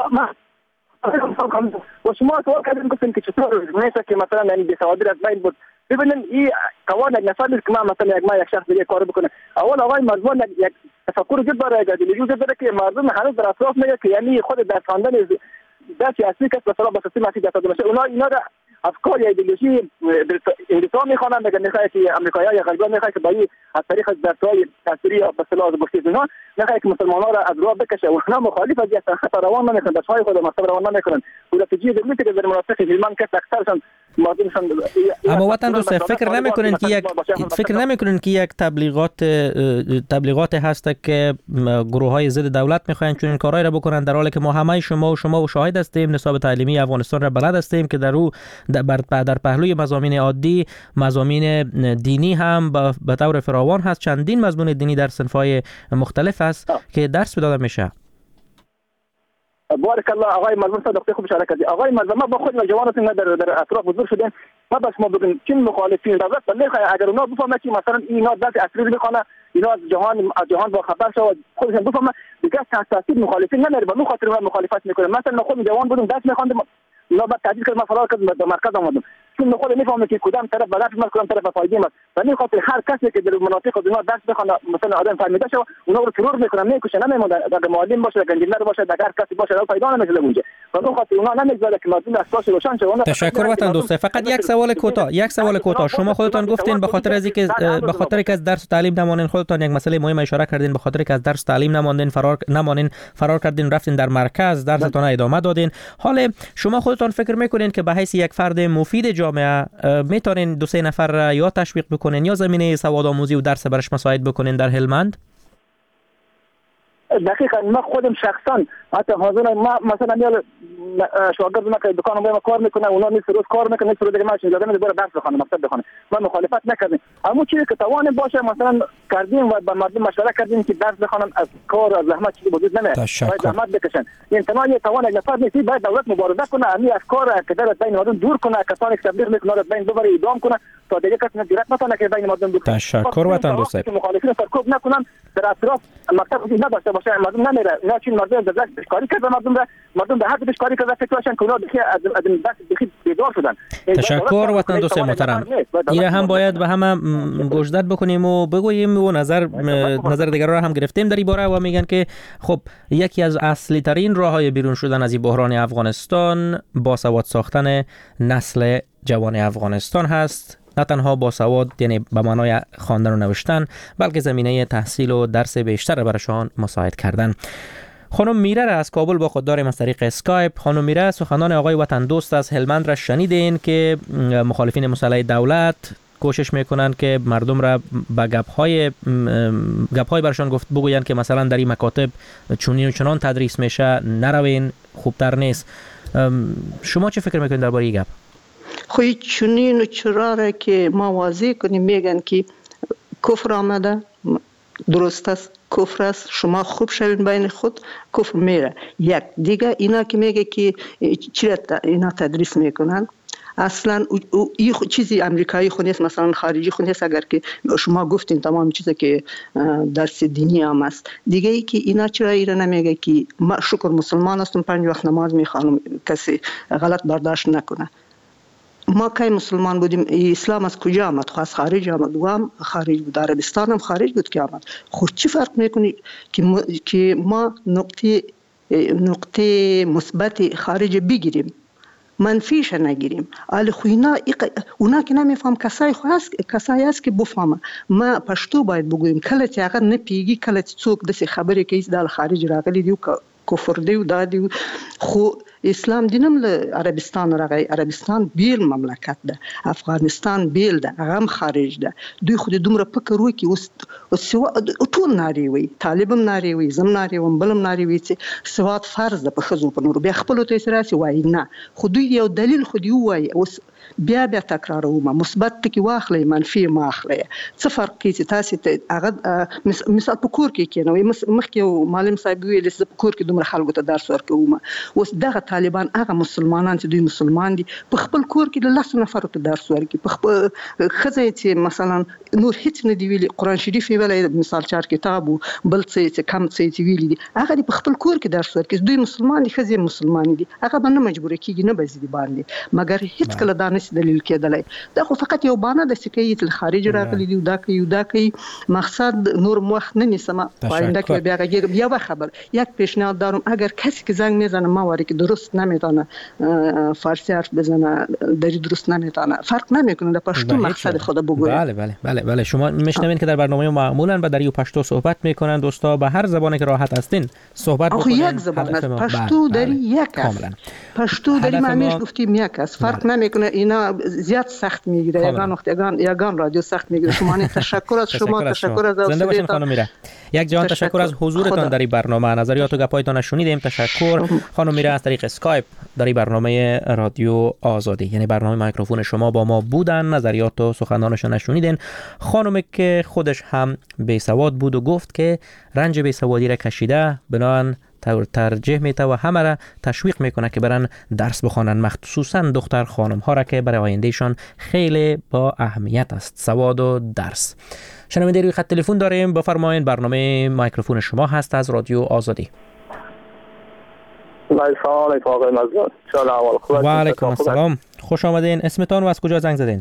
و شما سوال کردین گفتین که چطور میشه که مثلا این بی‌سوادی از بین بود. ببینید این قوانین نفر که ما مثلا یک شخص دیگه کار بکنه، اول آقای مردم یک تفکر وجود داره، ایدئولوژی وجود داره که مردم هنوز در اطراف میگه که یعنی خود در خواندن درسی اصلی که مثلا با سیستم اصلی دست داده میشه، اینا را افکار یا ایدئولوژی انگلیس‌ها میخوانن، میگن که امریکایی‌ها یا غربی‌ها میخوان که با این از طریق درس‌های تاثیری یا به اصطلاح گفتید اینها میخوان که مسلمان‌ها را از راه بکشه و اونا مخالف از این خطا روان نمیکنن، درس‌های خود مکتب روان نمیکنن. ولاتجی دلیلی که در مناطق هلمند که اکثرشون مردمشون. اما وطن دوست فکر نمیکنین که یک تبلیغات هست که گروه‌های ضد دولت میخوان چون این کارهای را بکنن، در حالی که ما همه شما و شاهد هستیم نصاب تعلیمی افغانستان را بلد هستیم که در پهلوی مضامین عادی مضامین دینی هم به طور فراوان هست، چندین مضمون دینی در صنف‌های مختلف است که درس داده میشه. بارک الله آقای مردم صدق خوب اشاره کردی. آقای مردم ما با خود جواناتون در اطراف بزرگ شدن، ما بس ما بگیم چین مخالفین دولت بلخ اگر اونا بفهمه که مثلا اینا درس اصلی میخونه، اینا از جهان با خبر شد خودشون بفهمه دیگه تاسیس مخالفین نمیره، به خاطر ما مخالفت میکنه. مثلا خود جوان بودم درس میخوندم، اونا بعد تعدیل کردم فرار کردم به مرکز آمدم، چون خود میفهمه که کدام طرف بلد است کدام طرف فایده است. و خاطر هر کسی که در مناطق اونا درس بخونه مثلا آدم فهمیده شه اونا رو ترور میکنن، میکشن، نمیمونه اگه معلم باشه اگه انجینر باشه اگر کسی باشه رو پیدا نمیشه اونجا. و خاطر اونا نمیذاره که مردم اساس روشن شه. تشکر وطن دوست. فقط یک سوال کوتاه شما خودتان گفتین به خاطر که از درس تعلیم نمانین، خودتان یک مسئله مهم اشاره کردین، به خاطر که از درس تعلیم نمانین فرار کردین رفتین در مرکز درستان ادامه دادین. حالا شما خودتان فکر میکنین که به حیث یک فرد مفید جامعه میتونین 2-3 نفر یا تشویق بکنین یا زمینه سواد آموزی و درس برش مساعد بکنین در هلمند؟ دقیقاً ما خودم شخصا حتی حاضر ما مثلا یا شاگرد ما که دکانم با کار میکنه اونا نیست روز کار میکنه نیست روز دیگه ما چیزا دادن برای درس بخونه مکتب بخونه، ما مخالفت نکردیم. اما چیزی که توان باشه مثلا کردیم و با مردم مشورت کردیم که درس بخونن از کار از زحمت چیزی وجود نمیاد، باید زحمت بکشن. این تمام توان نفر نیست، باید دولت مبارزه کنه، امی افکار که در بین مردم دور کنه، کسانی که تبلیغ میکنه رو بین ببره اعدام کنه تا دیگه کسی نگیرد نکنه که بین مردم دور کنه. تشکر وطن دوست. مخالفین سرکوب نکنن، در اطراف مکتب وجود نداشته باشه، مردم نمیره. نه چون مردم در دست کاری کرده، مردم به حد کاری کرده فکرشن که اونا دیگه از دست دیگه بیدار شدن. تشکر وطن دوست محترم. اینا هم باید به همه گوشداد بکنیم و بگوییم و نظر دیگر را هم گرفتیم در این باره و میگن که خب یکی از اصلی ترین راههای بیرون شدن از این بحران افغانستان با سواد ساختن نسل جوان افغانستان هست. نه تنها با سواد یعنی به معنای خواندن و نوشتن، بلکه زمینه تحصیل و درس بیشتر برایشان مساعد کردن. خانم میره را از کابل با خود داریم از طریق اسکایپ. خانم میره سخنان آقای وطن دوست از هلمند را شنیدین که مخالفین مسلح دولت کوشش میکنن که مردم را به گپ‌های برشان گفت بگوین که مثلا در این مکاتب چونین و چنان تدریس میشه، نروین، خوبتر نیست. شما چه فکر میکنید درباره این گپ؟ خوی چونین و چرا را که ما واضح کنیم میگن که کفر آمده، درست است، کفر است، شما خوب شوین بین خود، کفر میره. یک دیگه اینا که میگه که چرا اینا تدریس میکنن، اصلا این چیزی امریکایی خود نیست، مثلا خارجی خود نیست. اگر که شما گفتین تمام چیزی که درس دینی هم است دیگه، ای که اینا چرا ایره نمیگه که ما شکر مسلمان هستم 5 وقت نماز میخوانم، کسی غلط برداشت نکنه. ما که مسلمان بودیم، اسلام از کجا آمد؟ خواست خارج آمد، و هم خارج بود، عربستان هم خارج بود که آمد. خود چی فرق میکنی که ما نقطه مثبت خارج بگیریم، منفیش نگیریم؟ آل خوینا اونا که نمیفهم کسایی هست که بفهمه. ما پشتو باید بگویم، کله چې هغه نه پیږي، کله چې څوک داسې خبرې کوي دال خارج راغلي دی کفر دی و دادی، خو اسلام دینم له عربستان راغی. عربستان بیل مملکت ده، افغانستان بیل ده، هغه خارج ده. دوی خو دومره فکر وکي اوس ټول ناری وي، طالبم ناری وي، زم ناری وم، بلم ناری وي چې سواد فرض ده په خزو په نور. بیا خپل ته سراسي وای نه، خو دوی یو دلیل خو دی وای اوس بیا تکراروم، مثبت ټکی واخلې منفي ما اخلې. څه فرق کې چې تاسو ته هغه مثال په کور کې کېنوي. مخکې معلم صاحب ویل چې په کور کې دومره خلکو ته درس ورکوم. اوس دغه طالبان هغه مسلمانان چې دوی مسلمان دي په خپل کور کې د 10 نفر ته درس ورکوي. په خپل خزه چې مثلا نور هیڅ نه دی ویلي، قران شریف ویلي مثال 4 کتاب بل څه کم څه ویلي دي، هغه په خپل کور کې درس ورکوي. دوی مسلمان دي، خزه مسلمان دي، هغه باندې مجبور کیږي نه بزیدي باندې، مګر هیڅ کله دا نشي دلیل کېدلی. دا خو فقط یو بانه د سکه تل خارج راغلي دی. دا کوي مقصد نور وخت نه نیسم پاینده که بیا خبر یک پیشنهاد دارم. اگر کسی که زنگ میزنه ما که درست نمیتونه فارسی حرف بزنه، دری درست نمیتونه، فرق نمیکنه، در پشتو مقصد خود بگوید. بله شما میشنوین که در برنامه معمولا به دری و پشتو صحبت میکنن. دوستا به هر زبانی که راحت هستین صحبت بکنین. یک زبان است، پشتو دری یک است، پشتو دری معنیش گفتیم یک است، فرق نمیکنه. اینا زیاد سخت میگیره، یگان رادیو سخت میگیره. شما تشکر از شما، تشکر از زنده باشین خانم میره. یک جهان تشکر از حضورتان در این برنامه. نظریات و گپایتان شنیدیم. تشکر خانم میره. از طریق اسکایپ در این برنامه رادیو آزادی، یعنی برنامه میکروفون شما، با ما بودن، نظریات و سخنانشان شنیدین. خانم که خودش هم بیسواد بود و گفت که رنج بیسوادی را کشیده، بنابراین ترجیح میده و همه را تشویق میکنه که برن درس بخوانن، مخصوصا دختر خانم ها را که برای آیندهشان خیلی با اهمیت است سواد و درس. شنونده روی خط تلفن داریم، بفرمایید. برنامه میکروفون شما هست از رادیو آزادی. سلام علیکم آقای مزدور. و علیکم السلام، خوش آمدین. اسمتان و از کجا زنگ زدین؟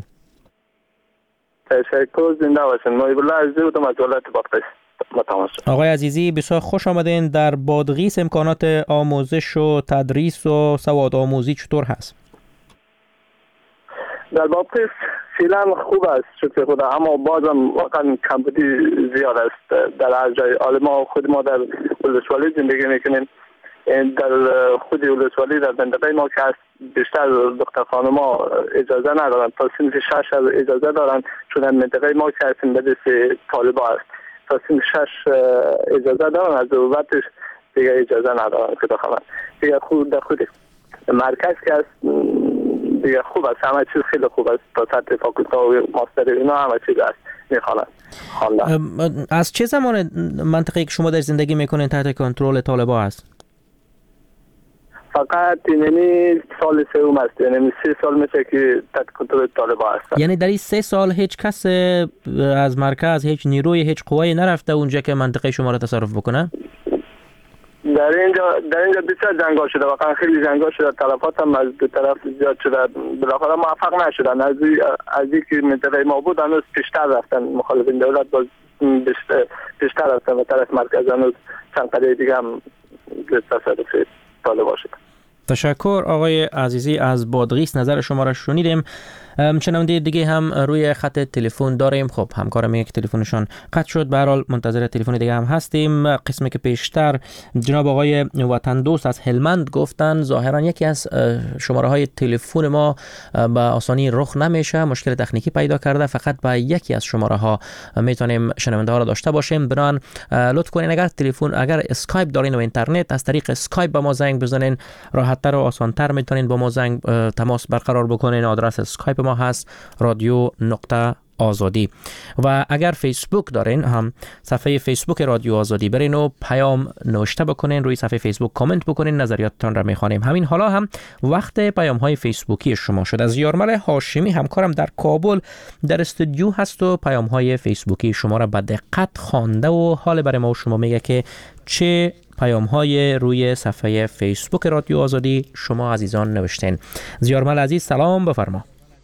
تشکر، زنده باشین. محیب الله عزیزی بودم از ولایت بادغیس. آقای عزیزی بسیار خوش آمدین. در بادغیس امکانات آموزش و تدریس و سواد آموزی چطور هست؟ در بادغیس فعلا خوب است شکر خدا، اما بازم واقعا کمبودی زیاد است. در هر جای ما خود ما در ولسوالی زندگی میکنیم. در خود ولسوالی در منطقه ما که است بیشتر دختر خانم‌ها اجازه ندارند، تا سن 6 اجازه دارند، چون در منطقه ما که هستیم به دست طالبا است. تا سن 6 اجازه دارن، از بعدش دیگه اجازه ندارن که بخوان. دیگه خود در خود مرکز که است دیگه خوب است، همه چیز خیلی خوب است. تا سطح فاکولته و ماستر اینا همه چیز است میخوانند. از چه زمان منطقه‌ای که شما در زندگی میکنین تحت کنترل طالبا است؟ فقط یعنی سال سوم است، یعنی 3 سال میشه که تحت کنترل طالبا است. یعنی در این 3 سال هیچ کس از مرکز، هیچ نیروی، هیچ قوایی نرفته اونجا که منطقه شما را تصرف بکنه؟ در اینجا بسیار جنگا شده، واقعا خیلی جنگا شده، تلفات هم از دو طرف زیاد شده، بالاخره موفق نشدن. از اینکه منطقه ما بود هنوز پیشتر رفتن، مخالفین دولت باز پیشتر رفتن و طرف مرکز هنوز چند قضیه دیگه هم تصرف طالبا شده. تشکر آقای عزیزی از بادغیس، نظر شما را شنیدیم. شنونده دیگه هم روی خط تلفن داریم. خب همکارم یک تلفنشون قطع شد، به هر حال منتظر تلفن دیگه هم هستیم. قسمی که پیشتر جناب آقای وطن دوست از هلمند گفتن ظاهرا یکی از شماره های تلفن ما به آسانی رخ نمیشه، مشکل تکنیکی پیدا کرده، فقط با یکی از شماره ها میتونیم شنونده ها را داشته باشیم. بنابراین لطف کنین اگر اسکایپ دارین و اینترنت، از طریق اسکایپ با ما زنگ بزنین، راحت‌تر و آسان‌تر میتونین با ما تماس برقرار بکنین. آدرس اسکایپ ما هست radio.azadi. و اگر فیسبوک دارین هم صفحه فیسبوک رادیو آزادی برین و پیام نوشته بکنین، روی صفحه فیسبوک کامنت بکنین، نظریاتتان را میخوانیم. همین حالا هم وقت پیام های فیسبوکی شما شد. از یارمل هاشمی همکارم در کابل در استودیو هست و پیام های فیسبوکی شما را به دقت خوانده و حال برای ما و شما میگه که چه پیام های روی صفحه فیسبوک رادیو آزادی شما عزیزان نوشتین. زیارمل عزیز سلام، بفرما.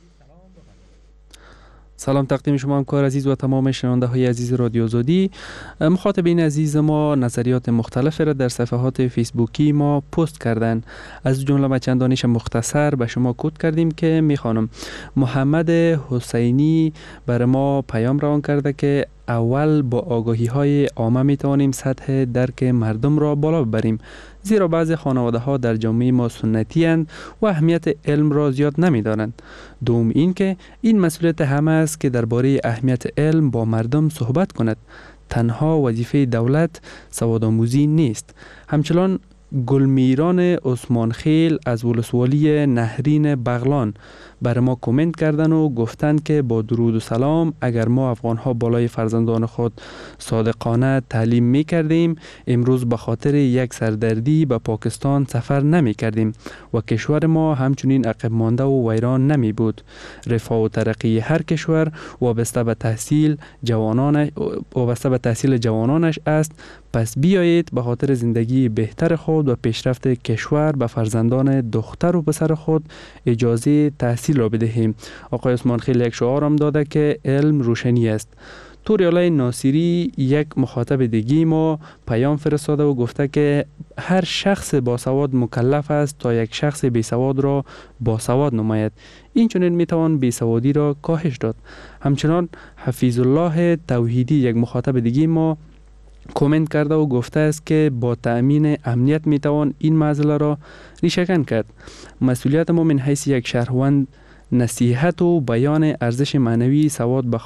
سلام تقدیم شما همکار عزیز و تمام شنونده های عزیز رادیو آزادی. مخاطبین عزیز ما نظریات مختلفی را در صفحات فیسبوکی ما پست کردن. از جمله با چند دانش مختصر به شما کد کردیم که میخوانم. محمد حسینی بر ما پیام روان کرده که اول با آگاهی های عامه می توانیم سطح درک مردم را بالا ببریم. زیرا بعضی خانواده‌ها در جامعه ما سنتی اند و اهمیت علم را زیاد نمی‌دانند. دوم این که این مسئولیت همه است که درباره اهمیت علم با مردم صحبت کند. تنها وظیفه دولت سوادآموزی نیست. همچنان گلمیران عثمان خیل از ولسوالی نهرین بغلان بر ما کامنت کردن و گفتند که با درود و سلام، اگر ما افغان‌ها بالای فرزندان خود صادقانه تعلیم می کردیم، امروز به خاطر یک سردردی به پاکستان سفر نمی کردیم و کشور ما همچنین عقب مانده و ویران نمی بود. رفاه و ترقی هر کشور وابسته به تحصیل جوانانش است. پس بیایید به خاطر زندگی بهتر خود و پیشرفت کشور به فرزندان دختر و پسر خود اجازه تحصیل را بدهیم. آقای عثمان خیل یک شعار هم داده که علم روشنی است. توریالای ناصری یک مخاطب دیگی ما پیام فرستاده و گفته که هر شخص باسواد مکلف است تا یک شخص بیسواد را باسواد نماید. این چنین میتوان بیسوادی را کاهش داد. همچنان حفیظ الله توحیدی یک مخاطب دیگی ما کامنت کرده و گفته است که با تأمین امنیت میتوان این معضله را ریشه‌کن کرد. مسئولیت ما من حیث یک شهروند نصیحت و بیان ارزش معنوی سواد به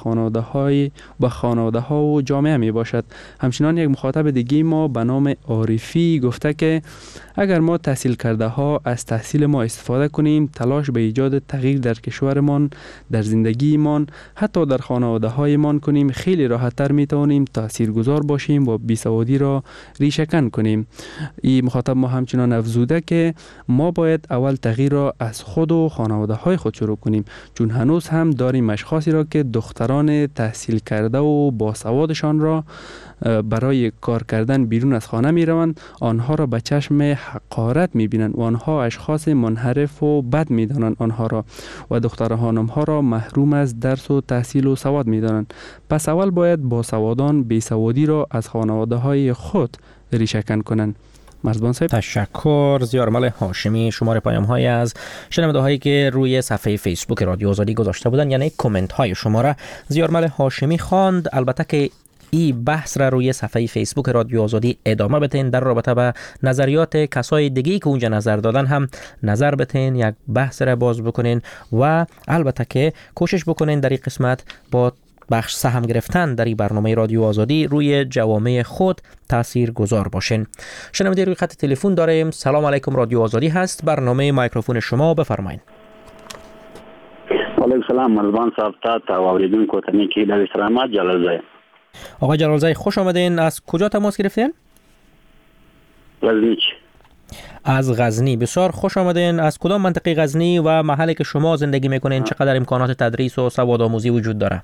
خانواده ها و جامعه می باشد. همچنان یک مخاطب دیگه ما به نام عارفی گفته که اگر ما تحصیل کرده ها از تحصیل ما استفاده کنیم، تلاش به ایجاد تغییر در کشورمان، در زندگیمان، حتی در خانواده هایمان کنیم، خیلی راحت‌تر می توانیم تاثیرگذار باشیم و بیسوادی را ریشه‌کن کنیم. این مخاطب ما همچنان افزوده که ما باید اول تغییر را از خود و خانواده های خود شروع کنیم، چون هنوز هم داریم اشخاصی را که دختران تحصیل کرده و باسوادشان را برای کار کردن بیرون از خانه می روند، آنها را به چشم حقارت می بینند و آنها اشخاص منحرف و بد می دانند آنها را و دختر خانم ها را محروم از درس و تحصیل و سواد می دانند. پس اول باید باسوادان بیسوادی را از خانواده های خود ریشه‌کن کنند. مرزبان صاحب تشکر. زیارمل هاشمی شماره پیام های از شنونده هایی که روی صفحه فیسبوک رادیو آزادی گذاشته بودن، یعنی کامنت های شما را زیارمل هاشمی خواند. البته که این بحث را روی صفحه فیسبوک رادیو آزادی ادامه بدین، در رابطه به نظریات کسای دیگی که اونجا نظر دادن هم نظر بدین، یک بحث را باز بکنین و البته که کوشش بکنین در این قسمت با بخش سهم گرفتن در این برنامه رادیو آزادی روی جوامع خود تأثیر گذار باشین. شنونده روی خط تلفن داریم. سلام علیکم، رادیو آزادی هست، برنامه مایکروفون شما، بفرمایید. علیکم سلام. مرزبان صاحب تا اوریدونکو ته نیکی د سلامات جلالزای. آقای جلالزای خوش آمدین. از کجا تماس گرفتین؟ غزنی. از غزنی. بسیار خوش آمدین. از کدام منطقه غزنی و محلی که شما زندگی میکنین چقدر امکانات تدریس و سوادآموزی وجود داره؟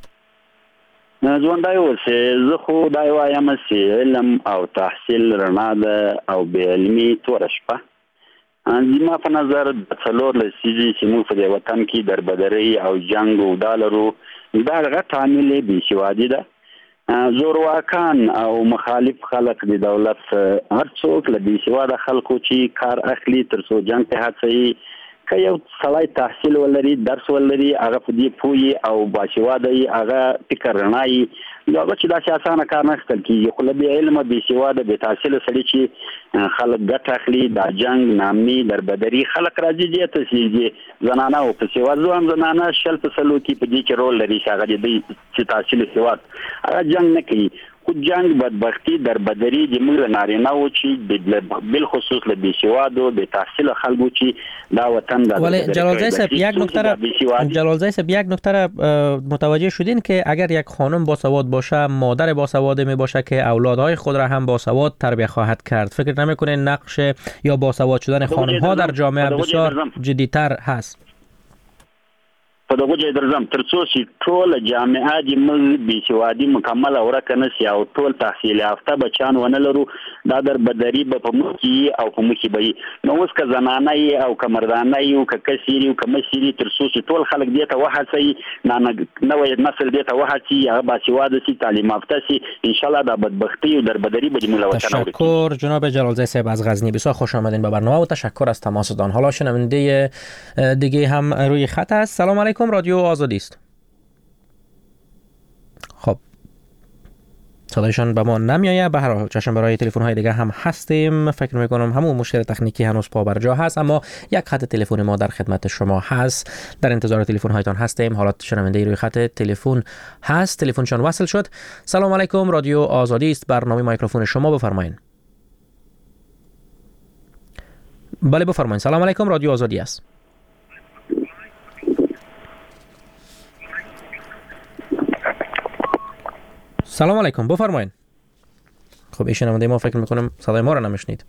ځوان دا اوسه زه خو دا وایم چې علم او تحصیل رڼا ده او بې علمي توره شپه. زما په نظر د څلور لسیزې چې موږ په دې وطن کې دربدرۍ او جنګ او دا لرو، دا غټ عامل بېسوادي ده. زورواکان او مخالف خلک د دولت هر څوک له بېسواده خلکو چې کار اخلي تر څو جنګ ته هڅوي. که یو سړی تحصیل ولري، درس ولري، هغه په دې پوهي او باسواده وي، هغه فکر رڼا وي، نو هغه چې داسې اسانه کار نه اخیستل کېږي. خو له بې علمه بېسواده بې تحصیله سړي چې خلک ګټه اخلي، دا جنګ، نامي، دربدري، خلک راځي دې ته چې زنانه او په سواد ځوان زنانه 100% کې په دې کې رول لري چې هغه د دوی چې تحصیل سواد هغه جنګ نه کوي. خو جنگ بدبختی دربدری د موږ نارینه و چې بل خصوص له بېسوادو بې تحصیل خلکو چې دا وطن د ولی جلالزای صاحب یک نکته را متوجه شدین که اگر یک خانم باسواد باشه، مادر باسواد می باشه که اولادهای خود را هم باسواد تربیت خواهد کرد. فکر نمی‌کنین نقش یا باسواد شدن خانم ها در جامعه بسیار جدی‌تر هست؟ په دغه ځای درځم تر څو چې ټول جامعه د موږ بېسوادي مکمله ورکه نه سي او ټول تحصیل یافته بچیان ونه لرو، دا دربدري به په موږ کې او په موږ کې به وي. نو اوس که زنانه یې او که مردانه یې او که کس یې او که مشر یې، تر څو چې ټول خلک دې ته وهڅوي، نوی نسل دې ته وهڅي، هغه باسواده سي، تعلیم یافته سي، انشاءالله دا بدبختی و دربدري به موږ له وطن ورکړي. تشکر جناب جلالزای صاحب از غزنی، بسیار خوش آمدین به برنامه و تشکر از تماستان. حالا شنونده دیگه هم روی خط است. سلام علیکم، رادیو آزادی است. خب صدایشان به ما نمیآید. به هر حال چشم برای تلفن های دیگه هم هستیم. فکر میکنم همون مشکل تکنیکی هنوز پا بر جا هست، اما یک خط تلفن ما در خدمت شما هست. در انتظار تلفن هایتان هستیم. حالا شنونده روی خط تلفن هست، تلفنشان وصل شد. سلام علیکم، رادیو آزادی است، برنامه میکروفون شما، بفرمایید. بله بفرمایید. سلام علیکم، رادیو آزادی است. سلام علیکم، بفرمایید. خب ایشون شنونده ما فکر میکنم صدای ما رو نمیشنید.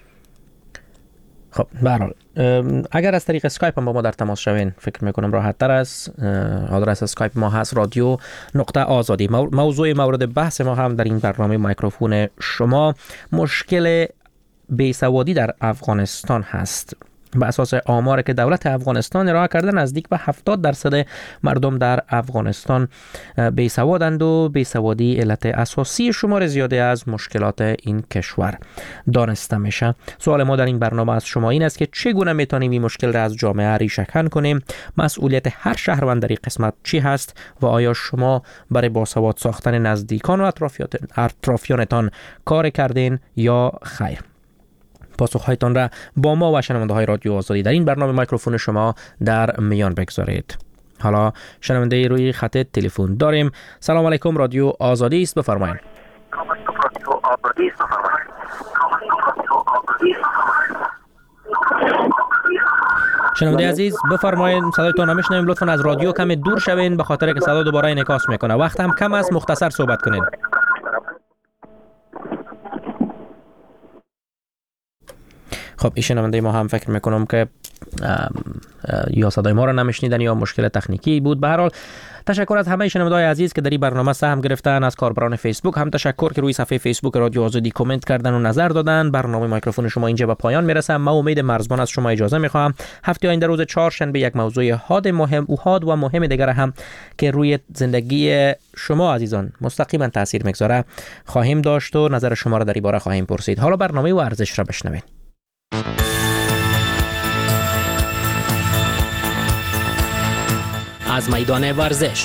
خب به هر حال اگر از طریق اسکایپ هم با ما در تماس شوین فکر میکنم راحت تر است. آدرس اسکایپ ما هست رادیو.آزادی. موضوع مورد بحث ما هم در این برنامه میکروفون شما مشکل بیسوادی در افغانستان هست. به اساس آماری که دولت افغانستان ارائه کرده نزدیک به 70% مردم در افغانستان بیسوادند و بیسوادی علت اساسی شمار زیاده از مشکلات این کشور دانسته میشه. سوال ما در این برنامه از شما این است که چگونه میتونیم این مشکل را از جامعه ریشه‌کن کنیم؟ مسئولیت هر شهروند در این قسمت چی هست و آیا شما برای باسواد ساختن نزدیکان و اطرافیانتان کار کردین یا خیر؟ پاسخ‌هایتان را با ما و شنونده‌های رادیو آزادی در این برنامه میکروفون شما در میان بگذارید. حالا شنونده روی خط تلفن داریم. سلام علیکم، رادیو آزادی است، بفرمایید. شنونده عزیز بفرمایید، صدایتون نمیشنویم، لطفاً از رادیو کمی دور شوین به خاطر که صدا دوباره انعکاس میکنه. وقت هم کم است، مختصر صحبت کنید. خب این شنونده ما هم فکر میکنم که یا صدای ما را نمیشنیدن یا مشکل تکنیکی بود. به هر حال تشکر از همه شنونده‌های عزیز که در این برنامه سهم گرفتن. از کاربران فیسبوک هم تشکر که روی صفحه فیسبوک رادیو آزادی کامنت کردن و نظر دادن. برنامه میکروفون شما اینجا به پایان میرسه. من امید مرزبان از شما اجازه میخوام. هفته آینده روز چهارشنبه یک موضوع حاد و مهم دیگر هم که روی زندگی شما عزیزان مستقیما تاثیر میگذاره خواهیم داشت و نظر شما را در این باره خواهیم پرسید. حالا برنامه ورزش را بشنوید. از میدان ورزش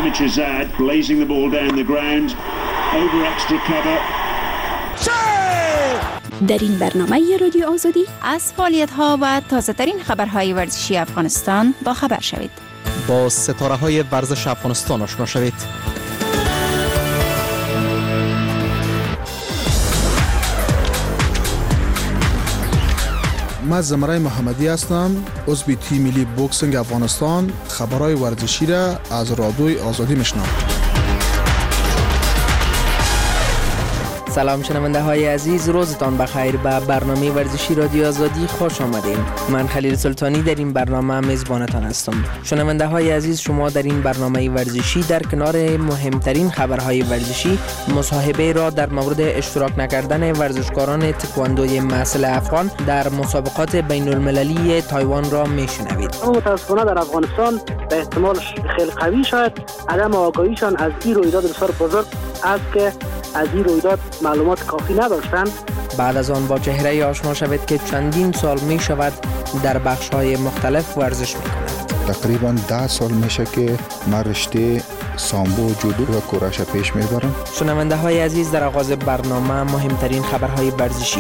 در این برنامه رادیو آزادی از فعالیت‌ها و تازه‌ترین خبرهای ورزشی افغانستان با خبر شوید. با ستاره‌های ورزش افغانستان آشنا شوید. من زمرای محمدی هستم، عضو تیم ملی بوکسینگ افغانستان. خبرهای ورزشی را از رادیوی آزادی میشنوم. سلام شنونده های عزیز، روزتان بخیر. به برنامه ورزشی رادیو آزادی خوش آمدید. من خلیل سلطانی در این برنامه میزبانتان هستم. شنونده های عزیز، شما در این برنامه ورزشی در کنار مهمترین خبرهای ورزشی مصاحبه را در مورد اشتراک نکردن ورزشکاران تکواندوی محصل افغان در مسابقات بین المللی تایوان را میشنوید. متاسفانه در افغانستان به احتمال خیلی قوی شاید عدم آگاهیشان از این رویداد بسیار بزرگ است که از این رویداد معلومات کافی نداشتند. بعد از آن با چهره آشنا شوید که چندین سال می شود در بخش‌های مختلف ورزش می کند. تقریباً 10 سال میشه که من رشته سامبو، جودو و کوراش پیش میبرم. شنونده های عزیز، در آغاز برنامه مهمترین خبرهای ورزشی.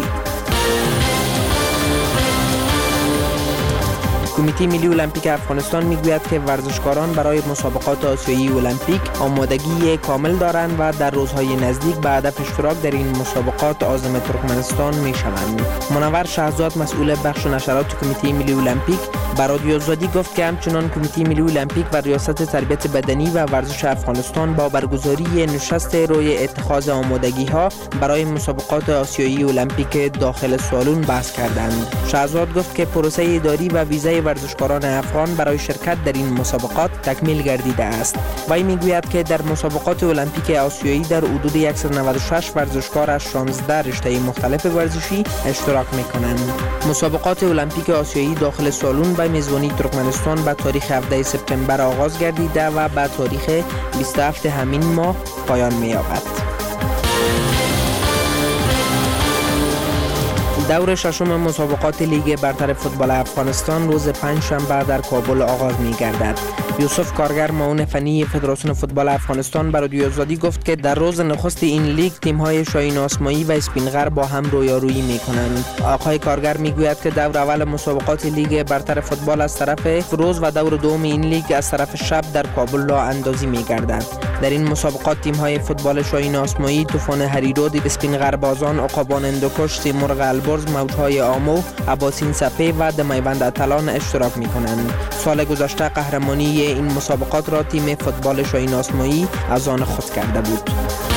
کمیته ملی المپیک افغانستان میگوید که ورزشکاران برای مسابقات آسیایی المپیک آمادگی کامل دارند و در روزهای نزدیک به هدف اشتراک در این مسابقات عازم ترکمنستان میشوند. منور شهزاد، مسئول بخش نشرات کمیته ملی المپیک، به رادیو آزادی گفت که همچنان کمیته ملی المپیک و ریاست تربیت بدنی و ورزش افغانستان با برگزاری نشست روی اتخاذ آمادگی‌ها برای مسابقات آسیایی المپیک داخل سالن بحث کردند. شهزاد گفت که پروسه اداری و ویزای ورزشکاران افغان برای شرکت در این مسابقات تکمیل گردیده است. وی میگوید که در مسابقات المپیک آسیایی در حدود 196 ورزشکار از 16 رشته مختلف ورزشی اشتراک می‌کنند. مسابقات المپیک آسیایی داخل سالن به میزبانی ترکمنستان به تاریخ 17 سپتامبر آغاز گردیده و به تاریخ 27 همین ماه پایان می‌یابد. دور ششم مسابقات لیگ برتر فوتبال افغانستان روز پنجشنبه در کابل آغاز می‌گردد. یوسف کارگر معاون فنی فدراسیون فوتبال افغانستان به رادیو آزادی گفت که در روز نخست این لیگ تیم‌های شاهین آسمایی و اسپینغر با هم رویارویی می‌کنند. آقای کارگر می‌گوید که دور اول مسابقات لیگ برتر فوتبال از طرف روز و دور دوم این لیگ از طرف شب در کابل راه اندازی می‌گردد. در این مسابقات تیم‌های فوتبال شاهین آسمایی، طوفان هریرود، اسپینغر بازان، عقابان هندوکش، سیمرغ البرز، موجهای آمو، عباسین سپه و دمیوند اتلان اشتراک می‌کنند. سال گذشته قهرمانی این مسابقات را تیم فوتبال شاهین آسمایی از آن خود کرده بود.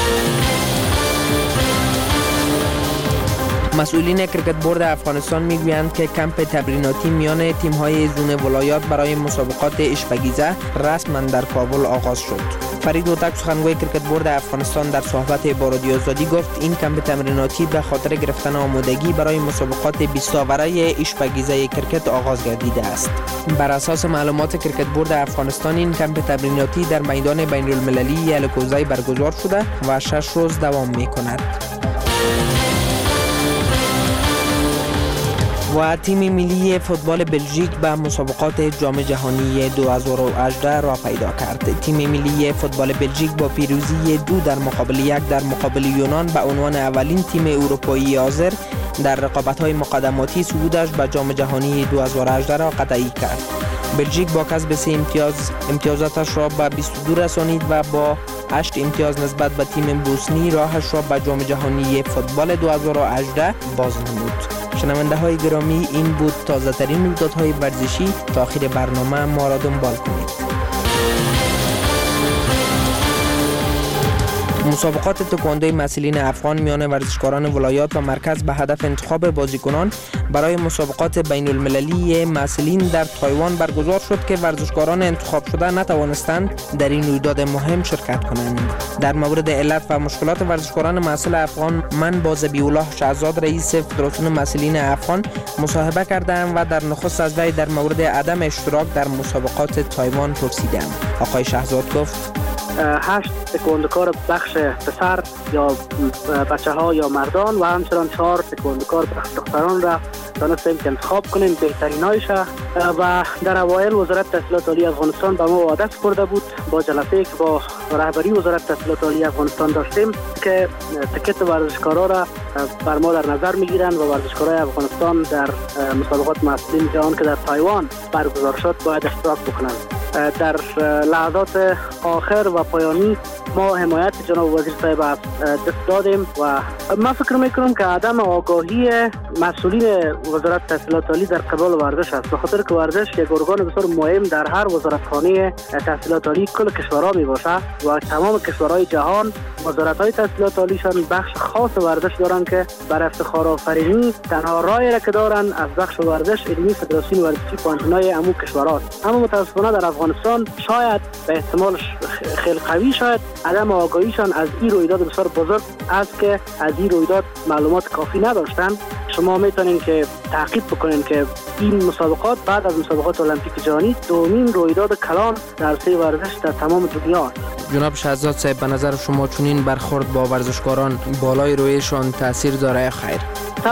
مسئولین کرکت بورد افغانستان میگویند که کمپ تمریناتی میان تیم‌های زون ولایات برای مسابقات اشپگیزه رسما در کابل آغاز شد. فرید هوتک سخنگوی کرکت بورد افغانستان در صحبت با رادیو آزادی گفت این کمپ تمریناتی به خاطر گرفتن آمادگی برای مسابقات 20 آوره اشپگیزه کرکت آغاز گردیده است. بر اساس معلومات کرکت بورد افغانستان این کمپ تمریناتی در میدان بین‌المللی الکوزی برگزار شده و 6 روز دوام می‌کند. و تیم ملی فوتبال بلژیک به مسابقات جام جهانی 2018 را پیدا کرد. تیم ملی فوتبال بلژیک با پیروزی 2 در مقابل 1 در مقابل یونان به عنوان اولین تیم اروپایی حاضر در رقابت‌های مقدماتی صعودش به جام جهانی 2018 را قطعی کرد. بلژیک با کسب 3 امتیازاتش را به 22 رسانید و با 8 امتیاز نسبت به تیم بوسنی راهش را به جام جهانی فوتبال 2018 باز نمود. شنونده های گرامی، این بود تازه ترین رویدادهای ورزشی. تا آخر برنامه ما را دنبال کنید. مسابقات تکواندوی مسئولین افغان میان ورزشکاران ولایات و مرکز به هدف انتخاب بازیکنان برای مسابقات بین المللی مسئولین در تایوان برگزار شد که ورزشکاران انتخاب شده نتوانستند در این رویداد مهم شرکت کنند. در مورد علت و مشکلات ورزشکاران مسئول افغان من با ذبیح‌الله شهزاد رئیس فدراسیون مسئولین افغان مصاحبه کردم و در نخست از وی در مورد عدم اشتراک در مسابقات تایوان پرسیدم. آقای شهزاد گفت 8 تکواندوکار بخش پسر یا بچه ها یا مردان و همچنان 4 تکواندوکار بخش دختران را تانستیم که انتخاب کنیم بهترین هایش و در اوایل وزارت تحصیلات عالی افغانستان به ما وعده سپرده بود با جلسه که با رهبری وزارت تحصیلات عالی افغانستان داشتیم که تکت ورزشکارا را بر ما در نظر میگیرند و ورزشکارای افغانستان در مسابقات مسئولین جهان که در تایوان برگزار شد باید اشتراک بکنند. در لحظات آخر و پایانی ما حمایت جناب وزیر صاحب دست دادیم و من فکر میکنم که عدم آگاهی مسئولین وزارت تحصیلات عالی در قبال ورزش است، به خاطر که ورزش یک ارگان بسیار مهم در هر وزارتخانه تحصیلات عالی کل کشورها می باشه و تمام کشورهای جهان وزارت‌های تحصیلات عالیشان بخش خاص ورزش دارند که بر افتخار آفرینی تنها راهی را که دارند از بخش ورزش علمی فدراسیون ورزشی پانتونای عموم کشورهاست. اما متاسفانه در افغانستان شاید به احتمال خیلی قوی شاید عدم آگاهیشان از این رویداد بسیار بزرگ است که از این رویداد معلومات کافی نداشتند. شما میتونین که تعقیب بکنین که این مسابقات بعد از مسابقات المپیک جهانی دومین رویداد کلان در عرصه ورزش در تمام دنیا است. جناب شهزاد صاحب، به نظر شما چنین برخورد با ورزشکاران بالای رویشان تاثیر داره یا خیر؟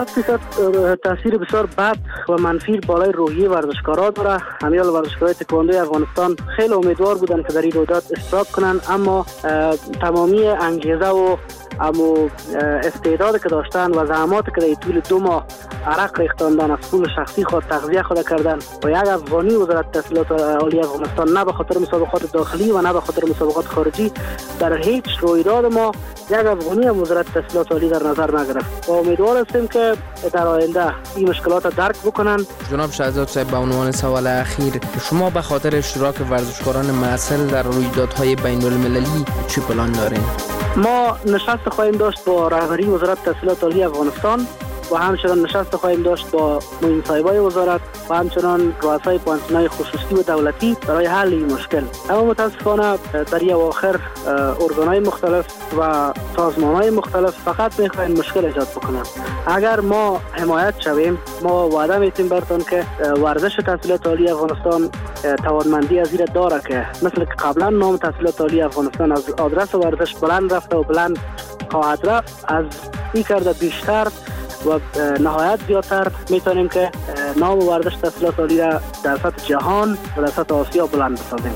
تاثیر بسیار بد و منفی بالای روحیه ورزشکاران داره. همه ورزشکارای تکواندوی افغانستان خیلی امیدوار بودن که در این رویداد اشتراک کنند، اما تمامی انگیزه و استعداد که داشتن و زحماتی که در طول 2 ماه عرق ریختاندن از پول شخصی خود تغذیه خود کردن و یک افغانی وزارت تحصیلات عالی افغانستان نه به خاطر مسابقات داخلی و نه به خاطر مسابقات خارجی در هیچ رویداد ما یک افغانی هم وزارت تحصیلات عالی در نظر نگرفت و امیدوار هستیم که در آینده این مشکلات درک بکنن. جناب شهزاد صاحب، به عنوان سوال اخیر، شما به خاطر اشتراک ورزشکاران مسئول در رویدادهای بین المللی چه پلان دارین؟ ما نشست خواهیم داشت با رهبری وزارت تحصیلات عالی افغانستان و همچنان نشست خواهیم داشت با معین صاحبای وزارت و همچنان رؤسای پانتونای خصوصی و دولتی برای حل این مشکل. اما متاسفانه در این اواخر ارگان‌های مختلف و سازمان‌های مختلف فقط می‌خواهند مشکل ایجاد بکنند. اگر ما حمایت شویم، ما وعده می‌تیم براتون که ورزش تحصیلات عالی افغانستان توانمندی از این داره که مثل که قبلا نام تحصیلات عالی افغانستان از آدرس ورزش بلند رفته و بلند خواهد رفت، از این کرده بیشتر و نهایت زیادتر میتونیم که نام ورزش تحصیلات عالی را در سطح جهان و در سطح آسیا بلند بسازیم.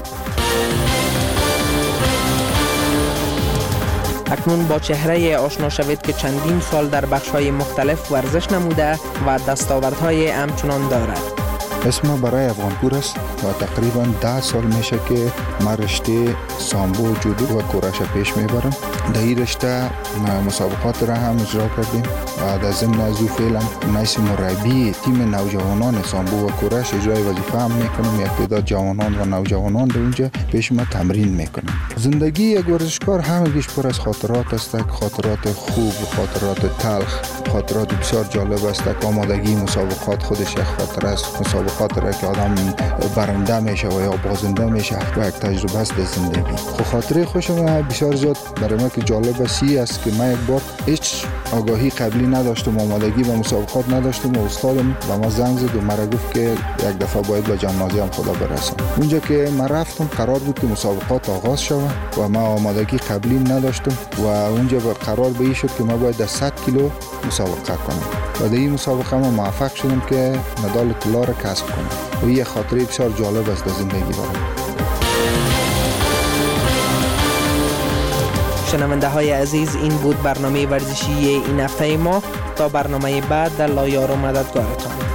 اکنون با چهره آشنا شوید که چندین سال در بخش‌های مختلف ورزش نموده و دستاوردهای همچنان دارد. اسم برای افغانپور است و تقریبا 10 سال میشه که من رشته سامبو، جودو و کورش پیش میبرم. در این رشته مسابقات را هم اجرا کردیم و در ضمن از او فعلا نایس مربی تیم نوجوانان سامبو و کورش اجرای وظیفه هم میکنم. یک تعداد جوانان و نوجوانان در اونجا پیش ما تمرین میکنم. زندگی یک ورزشکار همگیش پر از خاطرات است، خاطرات خوب، خاطرات تلخ، خاطرات بسیار جالب است. آمادگی مسابقات خودش یک خاطره است. مسابقات را که آدم برنده میشه و یا بازنده میشه و یک تجربه است در زندگی. خاطره خوشم بسیار زیاد برای من که جالب است که من یک بار هیچ آگاهی قبلی نداشتم، آمادگی به مسابقات نداشتم و استادم به ما زنگ زد و مرا گفت که یک دفعه باید به جمنازیوم خدا برسم. اونجا که من رفتم قرار بود که مسابقات آغاز شود و من آمادگی قبلی نداشتم و اونجا قرار به این شد که من باید در 100 کیلو مسابقه کنم و در این مسابقه من موفق شدم که مدال طلا را کسب کنم و این خاطره بسیار جالب است در زندگی برام. شنونده های عزیز، این بود برنامه ورزشی این هفته ما. تا برنامه بعد در لایار و مددگارتان.